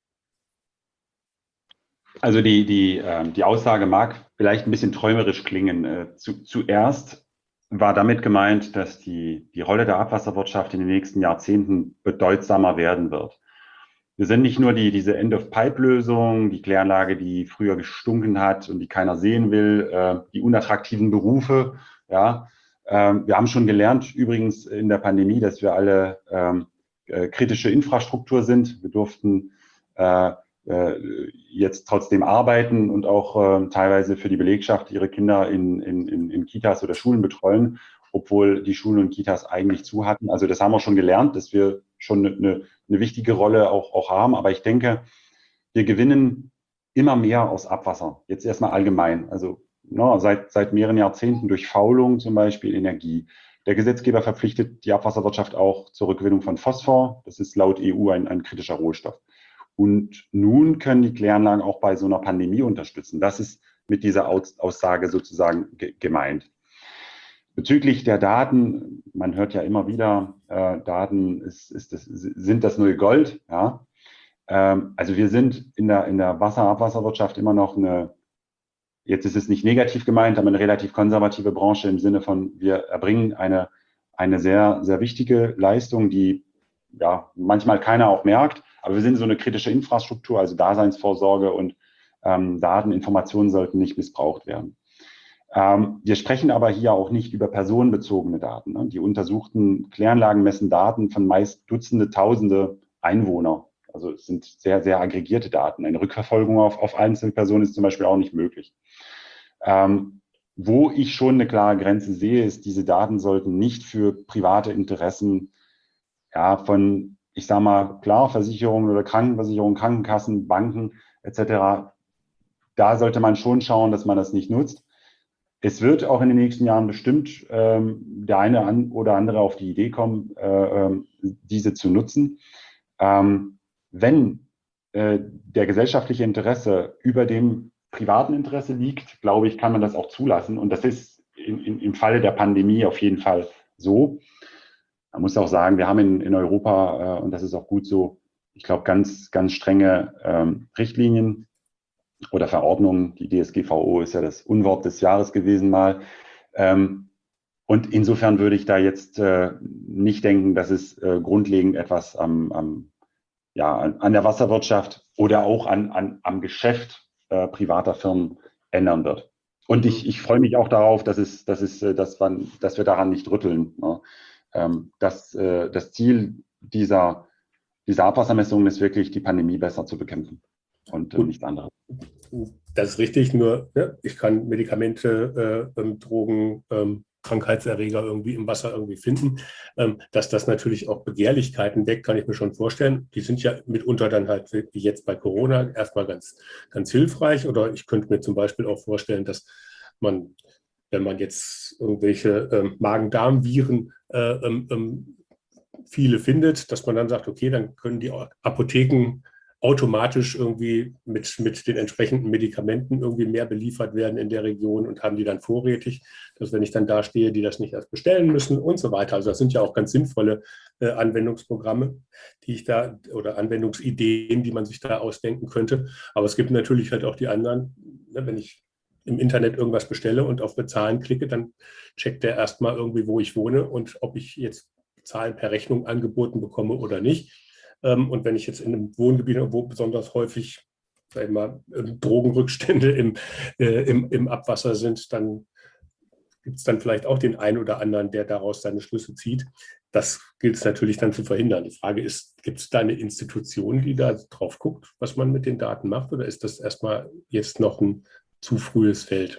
Also die, die, äh, die Aussage mag vielleicht ein bisschen träumerisch klingen. Äh, zu, zuerst war damit gemeint, dass die, die Rolle der Abwasserwirtschaft in den nächsten Jahrzehnten bedeutsamer werden wird. Wir sind nicht nur die, diese End-of-Pipe-Lösung, die Kläranlage, die früher gestunken hat und die keiner sehen will, äh, die unattraktiven Berufe. Ja, ähm, wir haben schon gelernt, übrigens in der Pandemie, dass wir alle ähm, äh, kritische Infrastruktur sind. Wir durften äh, äh, jetzt trotzdem arbeiten und auch äh, teilweise für die Belegschaft ihre Kinder in, in, in, in Kitas oder Schulen betreuen, obwohl die Schulen und Kitas eigentlich zu hatten. Also das haben wir schon gelernt, dass wir schon eine, eine wichtige Rolle auch, auch haben. Aber ich denke, wir gewinnen immer mehr aus Abwasser. Jetzt erstmal allgemein. Also no, seit, seit mehreren Jahrzehnten durch Faulung zum Beispiel Energie. Der Gesetzgeber verpflichtet die Abwasserwirtschaft auch zur Rückgewinnung von Phosphor. Das ist laut E U ein, ein kritischer Rohstoff. Und nun können die Kläranlagen auch bei so einer Pandemie unterstützen. Das ist mit dieser Aussage sozusagen ge- gemeint. Bezüglich der Daten, man hört ja immer wieder, äh, Daten ist, ist das, sind das neue Gold. Ja? Ähm, also wir sind in der, in der Wasser-Abwasserwirtschaft immer noch eine, jetzt ist es nicht negativ gemeint, aber eine relativ konservative Branche im Sinne von, wir erbringen eine, eine sehr, sehr wichtige Leistung, die ja manchmal keiner auch merkt, aber wir sind so eine kritische Infrastruktur, also Daseinsvorsorge und ähm, Dateninformationen sollten nicht missbraucht werden. Ähm, wir sprechen aber hier auch nicht über personenbezogene Daten. Ne? Die untersuchten Kläranlagen messen Daten von meist Dutzende, Tausende Einwohner. Also es sind sehr, sehr aggregierte Daten. Eine Rückverfolgung auf, auf Einzelpersonen ist zum Beispiel auch nicht möglich. Ähm, wo ich schon eine klare Grenze sehe, ist, diese Daten sollten nicht für private Interessen ja, von, ich sage mal, klar, Versicherungen oder Krankenversicherungen, Krankenkassen, Banken et cetera. Da sollte man schon schauen, dass man das nicht nutzt. Es wird auch in den nächsten Jahren bestimmt ähm, der eine an, oder andere auf die Idee kommen, äh, äh, diese zu nutzen. Ähm, wenn äh, der gesellschaftliche Interesse über dem privaten Interesse liegt, glaube ich, kann man das auch zulassen. Und das ist in, in, im Falle der Pandemie auf jeden Fall so. Man muss auch sagen, wir haben in, in Europa, äh, und das ist auch gut so, ich glaube, ganz, ganz strenge ähm, Richtlinien oder Verordnungen. Die D S G V O ist ja das Unwort des Jahres gewesen mal. Ähm, und insofern würde ich da jetzt äh, nicht denken, dass es äh, grundlegend etwas am, am, ja, an, an der Wasserwirtschaft oder auch an, an, am Geschäft äh, privater Firmen ändern wird. Und ich, ich freue mich auch darauf, dass, es, dass, es, dass, man, dass wir daran nicht rütteln. Ne? Ähm, das, äh, das Ziel dieser, dieser Abwassermessungen ist wirklich, die Pandemie besser zu bekämpfen. und äh, nichts anderes. Das ist richtig, nur ne, ich kann Medikamente, äh, ähm, Drogen, ähm, Krankheitserreger irgendwie im Wasser irgendwie finden. Ähm, dass das natürlich auch Begehrlichkeiten weckt, kann ich mir schon vorstellen. Die sind ja mitunter dann halt wie jetzt bei Corona erstmal ganz, ganz hilfreich. Oder ich könnte mir zum Beispiel auch vorstellen, dass man, wenn man jetzt irgendwelche ähm, Magen-Darm-Viren äh, ähm, ähm, viele findet, dass man dann sagt, okay, dann können die Apotheken automatisch irgendwie mit, mit den entsprechenden Medikamenten irgendwie mehr beliefert werden in der Region und haben die dann vorrätig, dass wenn ich dann da stehe, die das nicht erst bestellen müssen und so weiter. Also das sind ja auch ganz sinnvolle äh, Anwendungsprogramme, die ich da oder Anwendungsideen, die man sich da ausdenken könnte. Aber es gibt natürlich halt auch die anderen, ne, wenn ich im Internet irgendwas bestelle und auf Bezahlen klicke, dann checkt der erstmal irgendwie, wo ich wohne und ob ich jetzt Zahlen per Rechnung angeboten bekomme oder nicht. Und wenn ich jetzt in einem Wohngebiet, wo besonders häufig sag ich mal, Drogenrückstände im, äh, im, im Abwasser sind, dann gibt es dann vielleicht auch den einen oder anderen, der daraus seine Schlüsse zieht. Das gilt es natürlich dann zu verhindern. Die Frage ist, gibt es da eine Institution, die da drauf guckt, was man mit den Daten macht, oder ist das erstmal jetzt noch ein zu frühes Feld?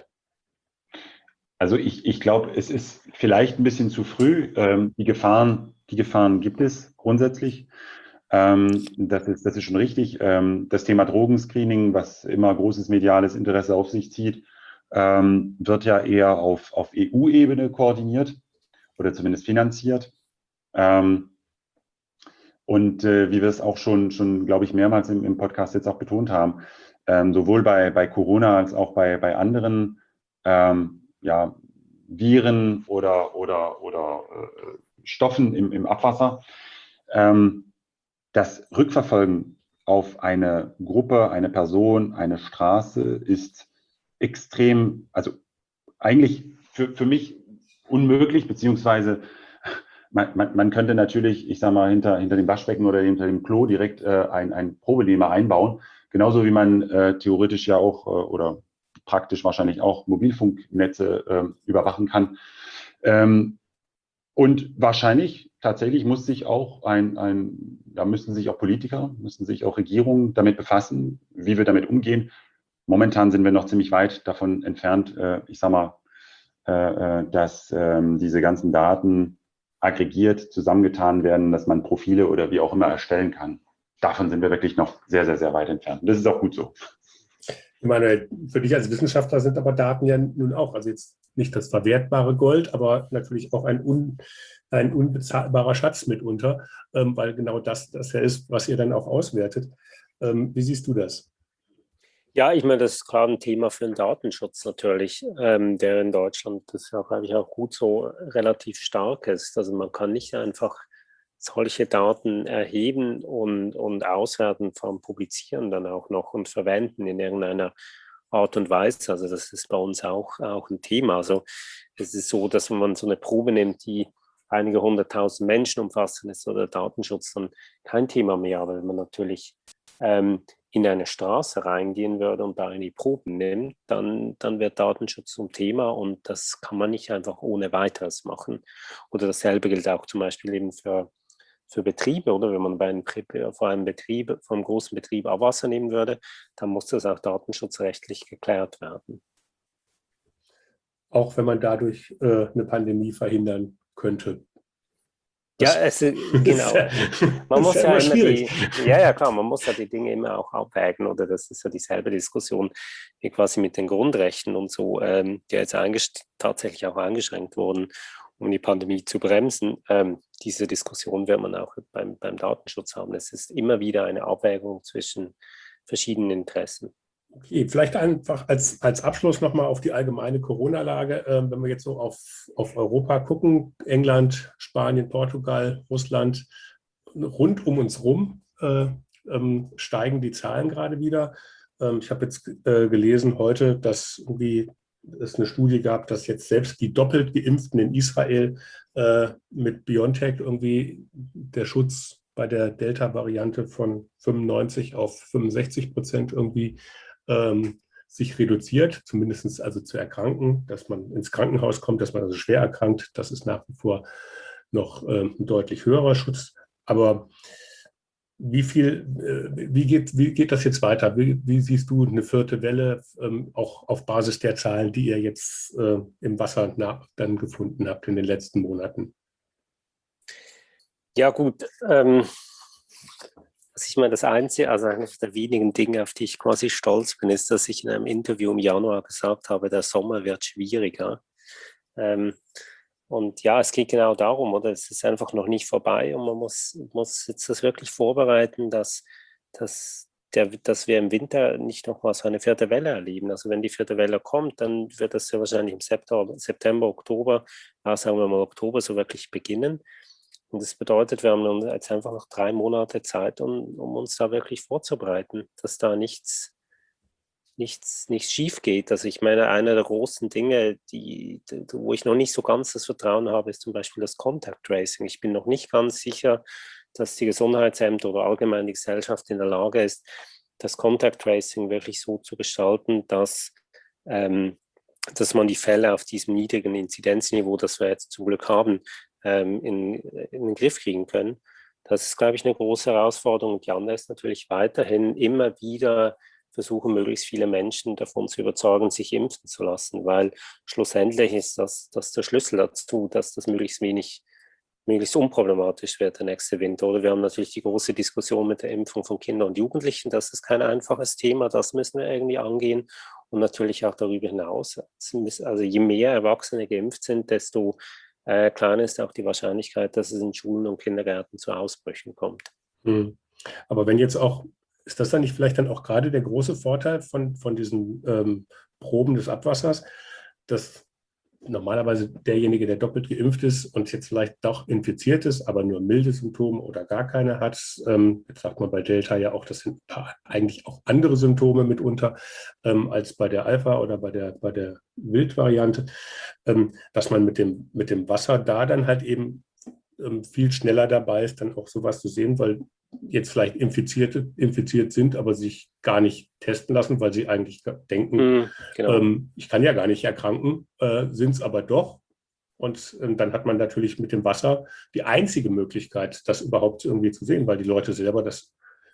Also ich, ich glaube, es ist vielleicht ein bisschen zu früh. Ähm, die Gefahren, die Gefahren gibt es grundsätzlich. Ähm, das ist, das ist schon richtig. Ähm, das Thema Drogenscreening, was immer großes mediales Interesse auf sich zieht, ähm, wird ja eher auf, auf E U-Ebene koordiniert oder zumindest finanziert. Ähm, und äh, wie wir es auch schon, schon glaube ich, mehrmals im, im Podcast jetzt auch betont haben, ähm, sowohl bei, bei Corona als auch bei, bei anderen ähm, ja, Viren oder, oder, oder äh, Stoffen im, im Abwasser, ähm, das Rückverfolgen auf eine Gruppe, eine Person, eine Straße ist extrem, also eigentlich für, für mich unmöglich, beziehungsweise man, man, man könnte natürlich, ich sage mal, hinter, hinter dem Waschbecken oder hinter dem Klo direkt äh, ein, ein Probelehmer einbauen, genauso wie man äh, theoretisch ja auch äh, oder praktisch wahrscheinlich auch Mobilfunknetze äh, überwachen kann. Ähm, Und wahrscheinlich tatsächlich muss sich auch ein, ein, da müssen sich auch Politiker, müssen sich auch Regierungen damit befassen, wie wir damit umgehen. Momentan sind wir noch ziemlich weit davon entfernt, äh, ich sag mal, äh, dass ähm, diese ganzen Daten aggregiert, zusammengetan werden, dass man Profile oder wie auch immer erstellen kann. Davon sind wir wirklich noch sehr, sehr, sehr weit entfernt. Und das ist auch gut so. Ich meine, für dich als Wissenschaftler sind aber Daten ja nun auch, also jetzt nicht das verwertbare Gold, aber natürlich auch ein, un, ein unbezahlbarer Schatz mitunter, ähm, weil genau das das ja ist, was ihr dann auch auswertet. Ähm, wie siehst du das? Ja, ich meine, das ist klar ein Thema für den Datenschutz natürlich, ähm, der in Deutschland, das ist ja, glaube ich, auch gut so relativ stark ist. Also man kann nicht einfach solche Daten erheben und, und auswerten, vor allem publizieren dann auch noch und verwenden in irgendeiner Art und Weise. Also das ist bei uns auch, auch ein Thema. Also es ist so, dass wenn man so eine Probe nimmt, die einige hunderttausend Menschen umfassen, ist so der Datenschutz dann kein Thema mehr, weil man natürlich ähm, in eine Straße reingehen würde und da eine Probe nimmt, dann, dann wird Datenschutz zum Thema und das kann man nicht einfach ohne weiteres machen. Oder dasselbe gilt auch zum Beispiel eben für, für Betriebe, oder wenn man bei einem, vor einem Betrieb, vor einem großen Betrieb Abwasser nehmen würde, dann muss das auch datenschutzrechtlich geklärt werden. Auch wenn man dadurch äh, eine Pandemie verhindern könnte. Ja, es, genau. Ja, man muss ja, ja immer die, ja, ja, klar, man muss ja die Dinge immer auch abwägen, oder das ist ja dieselbe Diskussion wie quasi mit den Grundrechten und so, ähm, die jetzt tatsächlich auch eingeschränkt wurden, um die Pandemie zu bremsen. Ähm, diese Diskussion wird man auch beim, beim Datenschutz haben. Es ist immer wieder eine Abwägung zwischen verschiedenen Interessen. Okay, vielleicht einfach als, als Abschluss nochmal auf die allgemeine Corona-Lage. Ähm, wenn wir jetzt so auf, auf Europa gucken, England, Spanien, Portugal, Russland, rund um uns rum äh, ähm, steigen die Zahlen gerade wieder. Ähm, ich habe jetzt äh, gelesen heute, dass irgendwie es eine Studie gab, dass jetzt selbst die doppelt Geimpften in Israel äh, mit BioNTech irgendwie der Schutz bei der Delta-Variante von fünfundneunzig auf fünfundsechzig Prozent irgendwie ähm, sich reduziert, zumindest also zu erkranken, dass man ins Krankenhaus kommt, dass man also schwer erkrankt. Das ist nach wie vor noch ähm, ein deutlich höherer Schutz. Aber wie viel, äh, wie geht, wie geht das jetzt weiter? Wie, wie siehst du eine vierte Welle, ähm, auch auf Basis der Zahlen, die ihr jetzt äh, im Wasser nach, dann gefunden habt in den letzten Monaten? Ja, gut. Ähm, also ich meine, das Einzige, also eines der wenigen Dinge, auf die ich quasi stolz bin, ist, dass ich in einem Interview im Januar gesagt habe, der Sommer wird schwieriger. Ähm, und ja, es geht genau darum, oder? Es ist einfach noch nicht vorbei und man muss, muss jetzt das wirklich vorbereiten, dass, dass, der, dass wir im Winter nicht nochmal so eine vierte Welle erleben. Also wenn die vierte Welle kommt, dann wird das ja wahrscheinlich im September, September Oktober, ja, sagen wir mal Oktober, so wirklich beginnen. Und das bedeutet, wir haben jetzt einfach noch drei Monate Zeit, um, um uns da wirklich vorzubereiten, dass da nichts nichts, nichts schief geht. Also ich meine, einer der großen Dinge, die, die, wo ich noch nicht so ganz das Vertrauen habe, ist zum Beispiel das Contact Tracing. Ich bin noch nicht ganz sicher, dass die Gesundheitsämter oder allgemein die Gesellschaft in der Lage ist, das Contact Tracing wirklich so zu gestalten, dass, ähm, dass man die Fälle auf diesem niedrigen Inzidenzniveau, das wir jetzt zum Glück haben, ähm, in, in den Griff kriegen können. Das ist, glaube ich, eine große Herausforderung. Und die andere ist natürlich weiterhin immer wieder versuchen, möglichst viele Menschen davon zu überzeugen, sich impfen zu lassen, weil schlussendlich ist das, das der Schlüssel dazu, dass das möglichst wenig, möglichst unproblematisch wird, der nächste Winter. Oder wir haben natürlich die große Diskussion mit der Impfung von Kindern und Jugendlichen. Das ist kein einfaches Thema, das müssen wir irgendwie angehen. Und natürlich auch darüber hinaus. Also je mehr Erwachsene geimpft sind, desto äh, kleiner ist auch die Wahrscheinlichkeit, dass es in Schulen und Kindergärten zu Ausbrüchen kommt. Hm. Aber wenn jetzt auch Ist das dann nicht vielleicht dann auch gerade der große Vorteil von, von diesen ähm, Proben des Abwassers, dass normalerweise derjenige, der doppelt geimpft ist und jetzt vielleicht doch infiziert ist, aber nur milde Symptome oder gar keine hat, ähm, jetzt sagt man bei Delta ja auch, das sind eigentlich auch andere Symptome mitunter ähm, als bei der Alpha- oder bei der, bei der Wildvariante, ähm, dass man mit dem, mit dem Wasser da dann halt eben ähm, viel schneller dabei ist, dann auch sowas zu sehen, weil jetzt vielleicht Infizierte infiziert sind, aber sich gar nicht testen lassen, weil sie eigentlich denken, mm, genau. ähm, ich kann ja gar nicht erkranken, äh, sind es aber doch. Und äh, dann hat man natürlich mit dem Wasser die einzige Möglichkeit, das überhaupt irgendwie zu sehen, weil die Leute selber das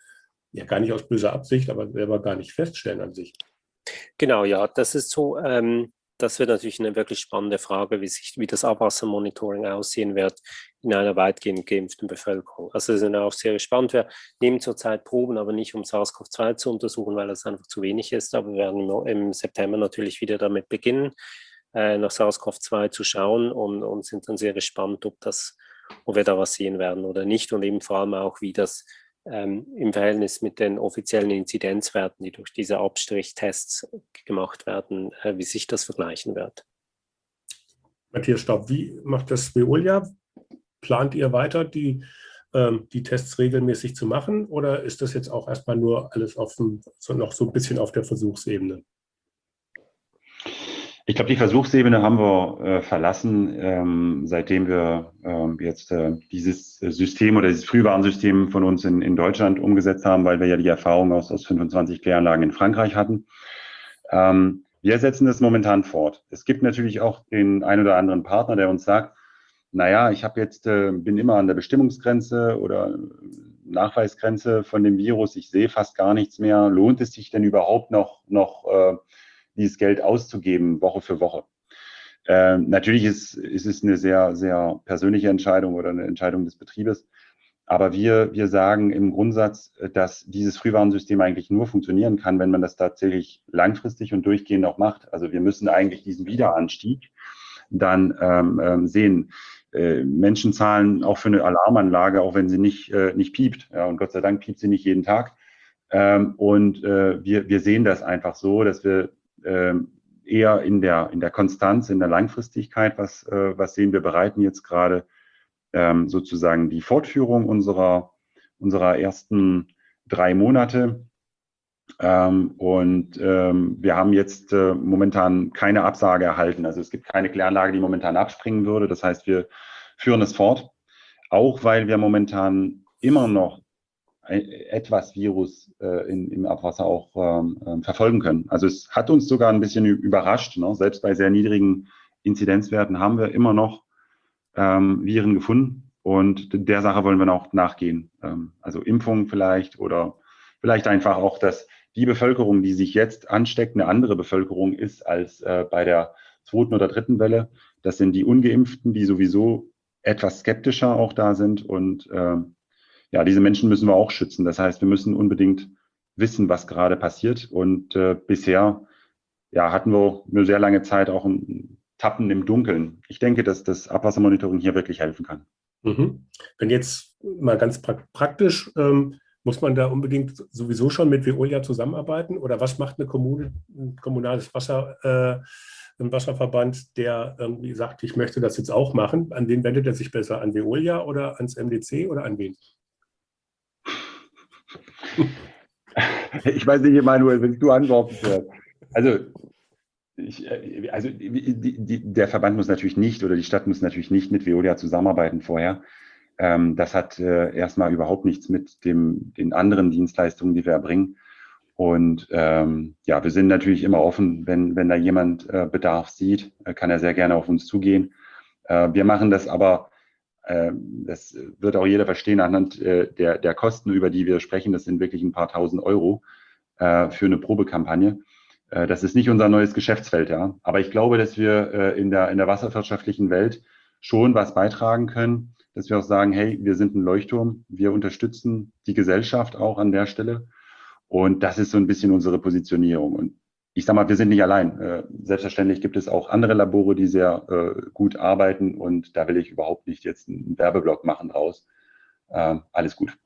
ja gar nicht aus böser Absicht, aber selber gar nicht feststellen an sich. Genau, ja, das ist so. Ähm, das wird natürlich eine wirklich spannende Frage, wie sich, wie das Abwassermonitoring aussehen wird in einer weitgehend geimpften Bevölkerung. Also das ist auch sehr spannend. Wir nehmen zurzeit Proben, aber nicht um SARS-C o V zwei zu untersuchen, weil das einfach zu wenig ist. Aber wir werden im September natürlich wieder damit beginnen, äh, nach SARS-C o V zwei zu schauen und, und sind dann sehr gespannt, ob, das, ob wir da was sehen werden oder nicht. Und eben vor allem auch, wie das Ähm, im Verhältnis mit den offiziellen Inzidenzwerten, die durch diese Abstrichtests gemacht werden, äh, wie sich das vergleichen wird. Matthias Staub, wie macht das Veolia? Plant ihr weiter, die, ähm, die Tests regelmäßig zu machen, oder ist das jetzt auch erstmal nur alles auf dem, so noch so ein bisschen auf der Versuchsebene? Ich glaube, die Versuchsebene haben wir äh, verlassen, ähm, seitdem wir ähm, jetzt äh, dieses System oder dieses Frühwarnsystem von uns in, in Deutschland umgesetzt haben, weil wir ja die Erfahrung aus, aus fünfundzwanzig Kläranlagen in Frankreich hatten. Ähm, wir setzen das momentan fort. Es gibt natürlich auch den ein oder anderen Partner, der uns sagt, naja, ich habe jetzt, äh, bin immer an der Bestimmungsgrenze oder Nachweisgrenze von dem Virus, ich sehe fast gar nichts mehr. Lohnt es sich denn überhaupt noch, noch äh, dieses Geld auszugeben, Woche für Woche? Äh, natürlich ist, ist es eine sehr, sehr persönliche Entscheidung oder eine Entscheidung des Betriebes. Aber wir, wir sagen im Grundsatz, dass dieses Frühwarnsystem eigentlich nur funktionieren kann, wenn man das tatsächlich langfristig und durchgehend auch macht. Also wir müssen eigentlich diesen Wiederanstieg dann ähm, sehen. Äh, Menschen zahlen auch für eine Alarmanlage, auch wenn sie nicht, äh, nicht piept. Ja, und Gott sei Dank piept sie nicht jeden Tag. Ähm, und äh, wir, wir sehen das einfach so, dass wir ähm, eher in der, in der Konstanz, in der Langfristigkeit, was, äh, was sehen wir, bereiten jetzt gerade ähm, sozusagen die Fortführung unserer, unserer ersten drei Monate. Ähm, und ähm, wir haben jetzt äh, momentan keine Absage erhalten. Also es gibt keine Kläranlage, die momentan abspringen würde. Das heißt, wir führen es fort, auch weil wir momentan immer noch etwas Virus äh, in, im Abwasser auch ähm, verfolgen können. Also es hat uns sogar ein bisschen überrascht. Ne? Selbst bei sehr niedrigen Inzidenzwerten haben wir immer noch ähm, Viren gefunden. Und der Sache wollen wir auch nachgehen. Also Impfung vielleicht oder vielleicht einfach auch, dass die Bevölkerung, die sich jetzt ansteckt, eine andere Bevölkerung ist als bei der zweiten oder dritten Welle. Das sind die Ungeimpften, die sowieso etwas skeptischer auch da sind. Und ja, diese Menschen müssen wir auch schützen. Das heißt, wir müssen unbedingt wissen, was gerade passiert. Und bisher ja, hatten wir eine sehr lange Zeit auch ein Tappen im Dunkeln. Ich denke, dass das Abwassermonitoring hier wirklich helfen kann. Mhm. Wenn jetzt mal ganz pra- praktisch, ähm, muss man da unbedingt sowieso schon mit Veolia zusammenarbeiten? Oder was macht eine Kommune, ein kommunales Wasser, äh, ein Wasserverband, der irgendwie sagt, ich möchte das jetzt auch machen? An wen wendet er sich besser? An Veolia oder ans M D C oder an wen? Ich weiß nicht, Emanuel, wenn du antworten wirst. Also, ich, also die, die, der Verband muss natürlich nicht oder die Stadt muss natürlich nicht mit Veolia zusammenarbeiten vorher. Ähm, das hat äh, erstmal überhaupt nichts mit dem, den anderen Dienstleistungen, die wir erbringen. Und ähm, ja, wir sind natürlich immer offen, wenn, wenn da jemand äh, Bedarf sieht, äh, kann er sehr gerne auf uns zugehen. Äh, wir machen das aber, äh, das wird auch jeder verstehen, anhand äh, der, der Kosten, über die wir sprechen, das sind wirklich ein paar tausend Euro äh, für eine Probekampagne. Äh, das ist nicht unser neues Geschäftsfeld, ja. Aber ich glaube, dass wir äh, in der, in der wasserwirtschaftlichen Welt schon was beitragen können, dass wir auch sagen, hey, wir sind ein Leuchtturm, wir unterstützen die Gesellschaft auch an der Stelle. Und das ist so ein bisschen unsere Positionierung. Und ich sage mal, wir sind nicht allein. Selbstverständlich gibt es auch andere Labore, die sehr äh, gut arbeiten. Und da will ich überhaupt nicht jetzt einen Werbeblock machen draus. Ähm, alles gut.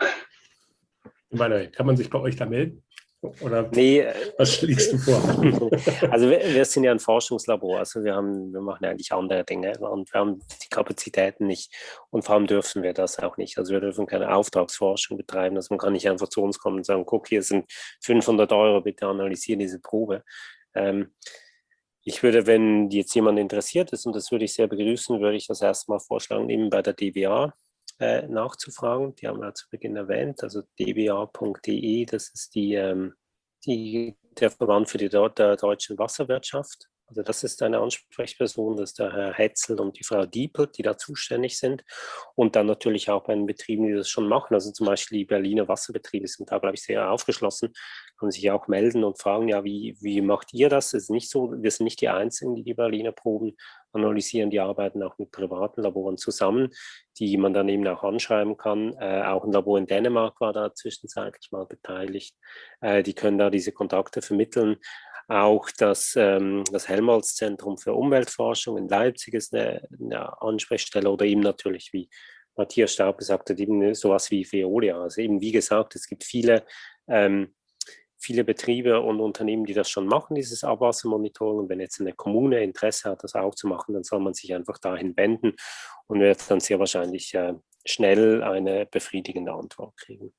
Manuel, kann man sich bei euch da melden? Oder Nee, was schlägst du vor? Also wir, wir sind ja ein Forschungslabor, also wir haben, wir machen eigentlich andere Dinge und wir haben die Kapazitäten nicht und vor allem dürfen wir das auch nicht. Also wir dürfen keine Auftragsforschung betreiben, also man kann nicht einfach zu uns kommen und sagen, guck, hier sind fünfhundert Euro, bitte analysieren diese Probe. Ähm, ich würde, wenn jetzt jemand interessiert ist, und das würde ich sehr begrüßen, würde ich das erstmal vorschlagen, eben bei der D W A äh, nachzufragen. Die haben wir zu Beginn erwähnt, also d w a punkt d e, das ist die, ähm, die, der Verband für die der deutschen Wasserwirtschaft. Also das ist eine Ansprechperson, das ist der Herr Hetzel und die Frau Diepel, die da zuständig sind. Und dann natürlich auch bei den Betrieben, die das schon machen. Also zum Beispiel die Berliner Wasserbetriebe sind da, glaube ich, sehr aufgeschlossen, können sich auch melden und fragen, ja, wie, wie macht ihr das? Es ist nicht so, wir sind nicht die Einzigen, die die Berliner Proben analysieren, die arbeiten auch mit privaten Laboren zusammen, die man dann eben auch anschreiben kann. Äh, auch ein Labor in Dänemark war da zwischenzeitlich mal beteiligt. Äh, die können da diese Kontakte vermitteln. Auch das, ähm, das Helmholtz-Zentrum für Umweltforschung in Leipzig ist eine, eine Ansprechstelle oder eben natürlich, wie Matthias Staub gesagt hat, eben sowas wie Veolia. Also eben wie gesagt, es gibt viele, ähm, viele Betriebe und Unternehmen, die das schon machen, dieses Abwassermonitoring. Und wenn jetzt eine Kommune Interesse hat, das auch zu machen, dann soll man sich einfach dahin wenden und wird dann sehr wahrscheinlich äh, schnell eine befriedigende Antwort kriegen.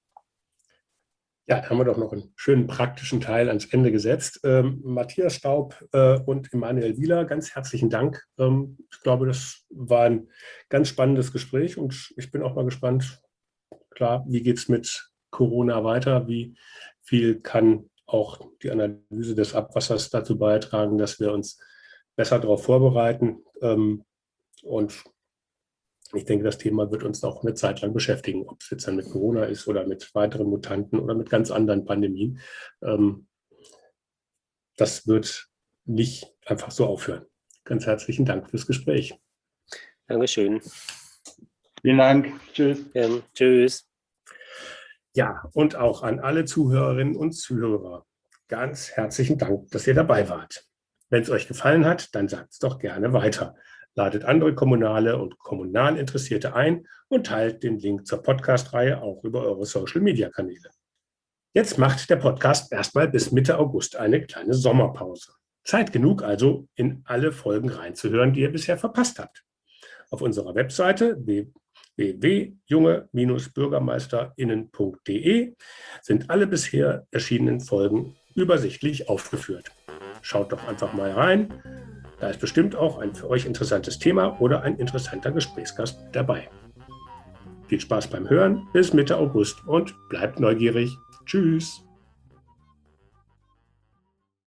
Ja, da haben wir doch noch einen schönen praktischen Teil ans Ende gesetzt. Ähm, Matthias Staub äh, und Emanuel Wieler, ganz herzlichen Dank. Ähm, ich glaube, das war ein ganz spannendes Gespräch und ich bin auch mal gespannt, klar, wie geht es mit Corona weiter? Wie viel kann auch die Analyse des Abwassers dazu beitragen, dass wir uns besser darauf vorbereiten? Ähm, und ich denke, das Thema wird uns noch eine Zeit lang beschäftigen, ob es jetzt dann mit Corona ist oder mit weiteren Mutanten oder mit ganz anderen Pandemien. Das wird nicht einfach so aufhören. Ganz herzlichen Dank fürs Gespräch. Dankeschön. Vielen Dank. Tschüss. Ja, tschüss. Ja, und auch an alle Zuhörerinnen und Zuhörer ganz herzlichen Dank, dass ihr dabei wart. Wenn es euch gefallen hat, dann sagt es doch gerne weiter. Ladet andere Kommunale und Kommunalinteressierte ein und teilt den Link zur Podcast-Reihe auch über eure Social-Media-Kanäle. Jetzt macht der Podcast erstmal bis Mitte August eine kleine Sommerpause. Zeit genug also, in alle Folgen reinzuhören, die ihr bisher verpasst habt. Auf unserer Webseite w w w punkt junge bürgermeisterinnen punkt d e sind alle bisher erschienenen Folgen übersichtlich aufgeführt. Schaut doch einfach mal rein. Da ist bestimmt auch ein für euch interessantes Thema oder ein interessanter Gesprächsgast dabei. Viel Spaß beim Hören, bis Mitte August und bleibt neugierig. Tschüss!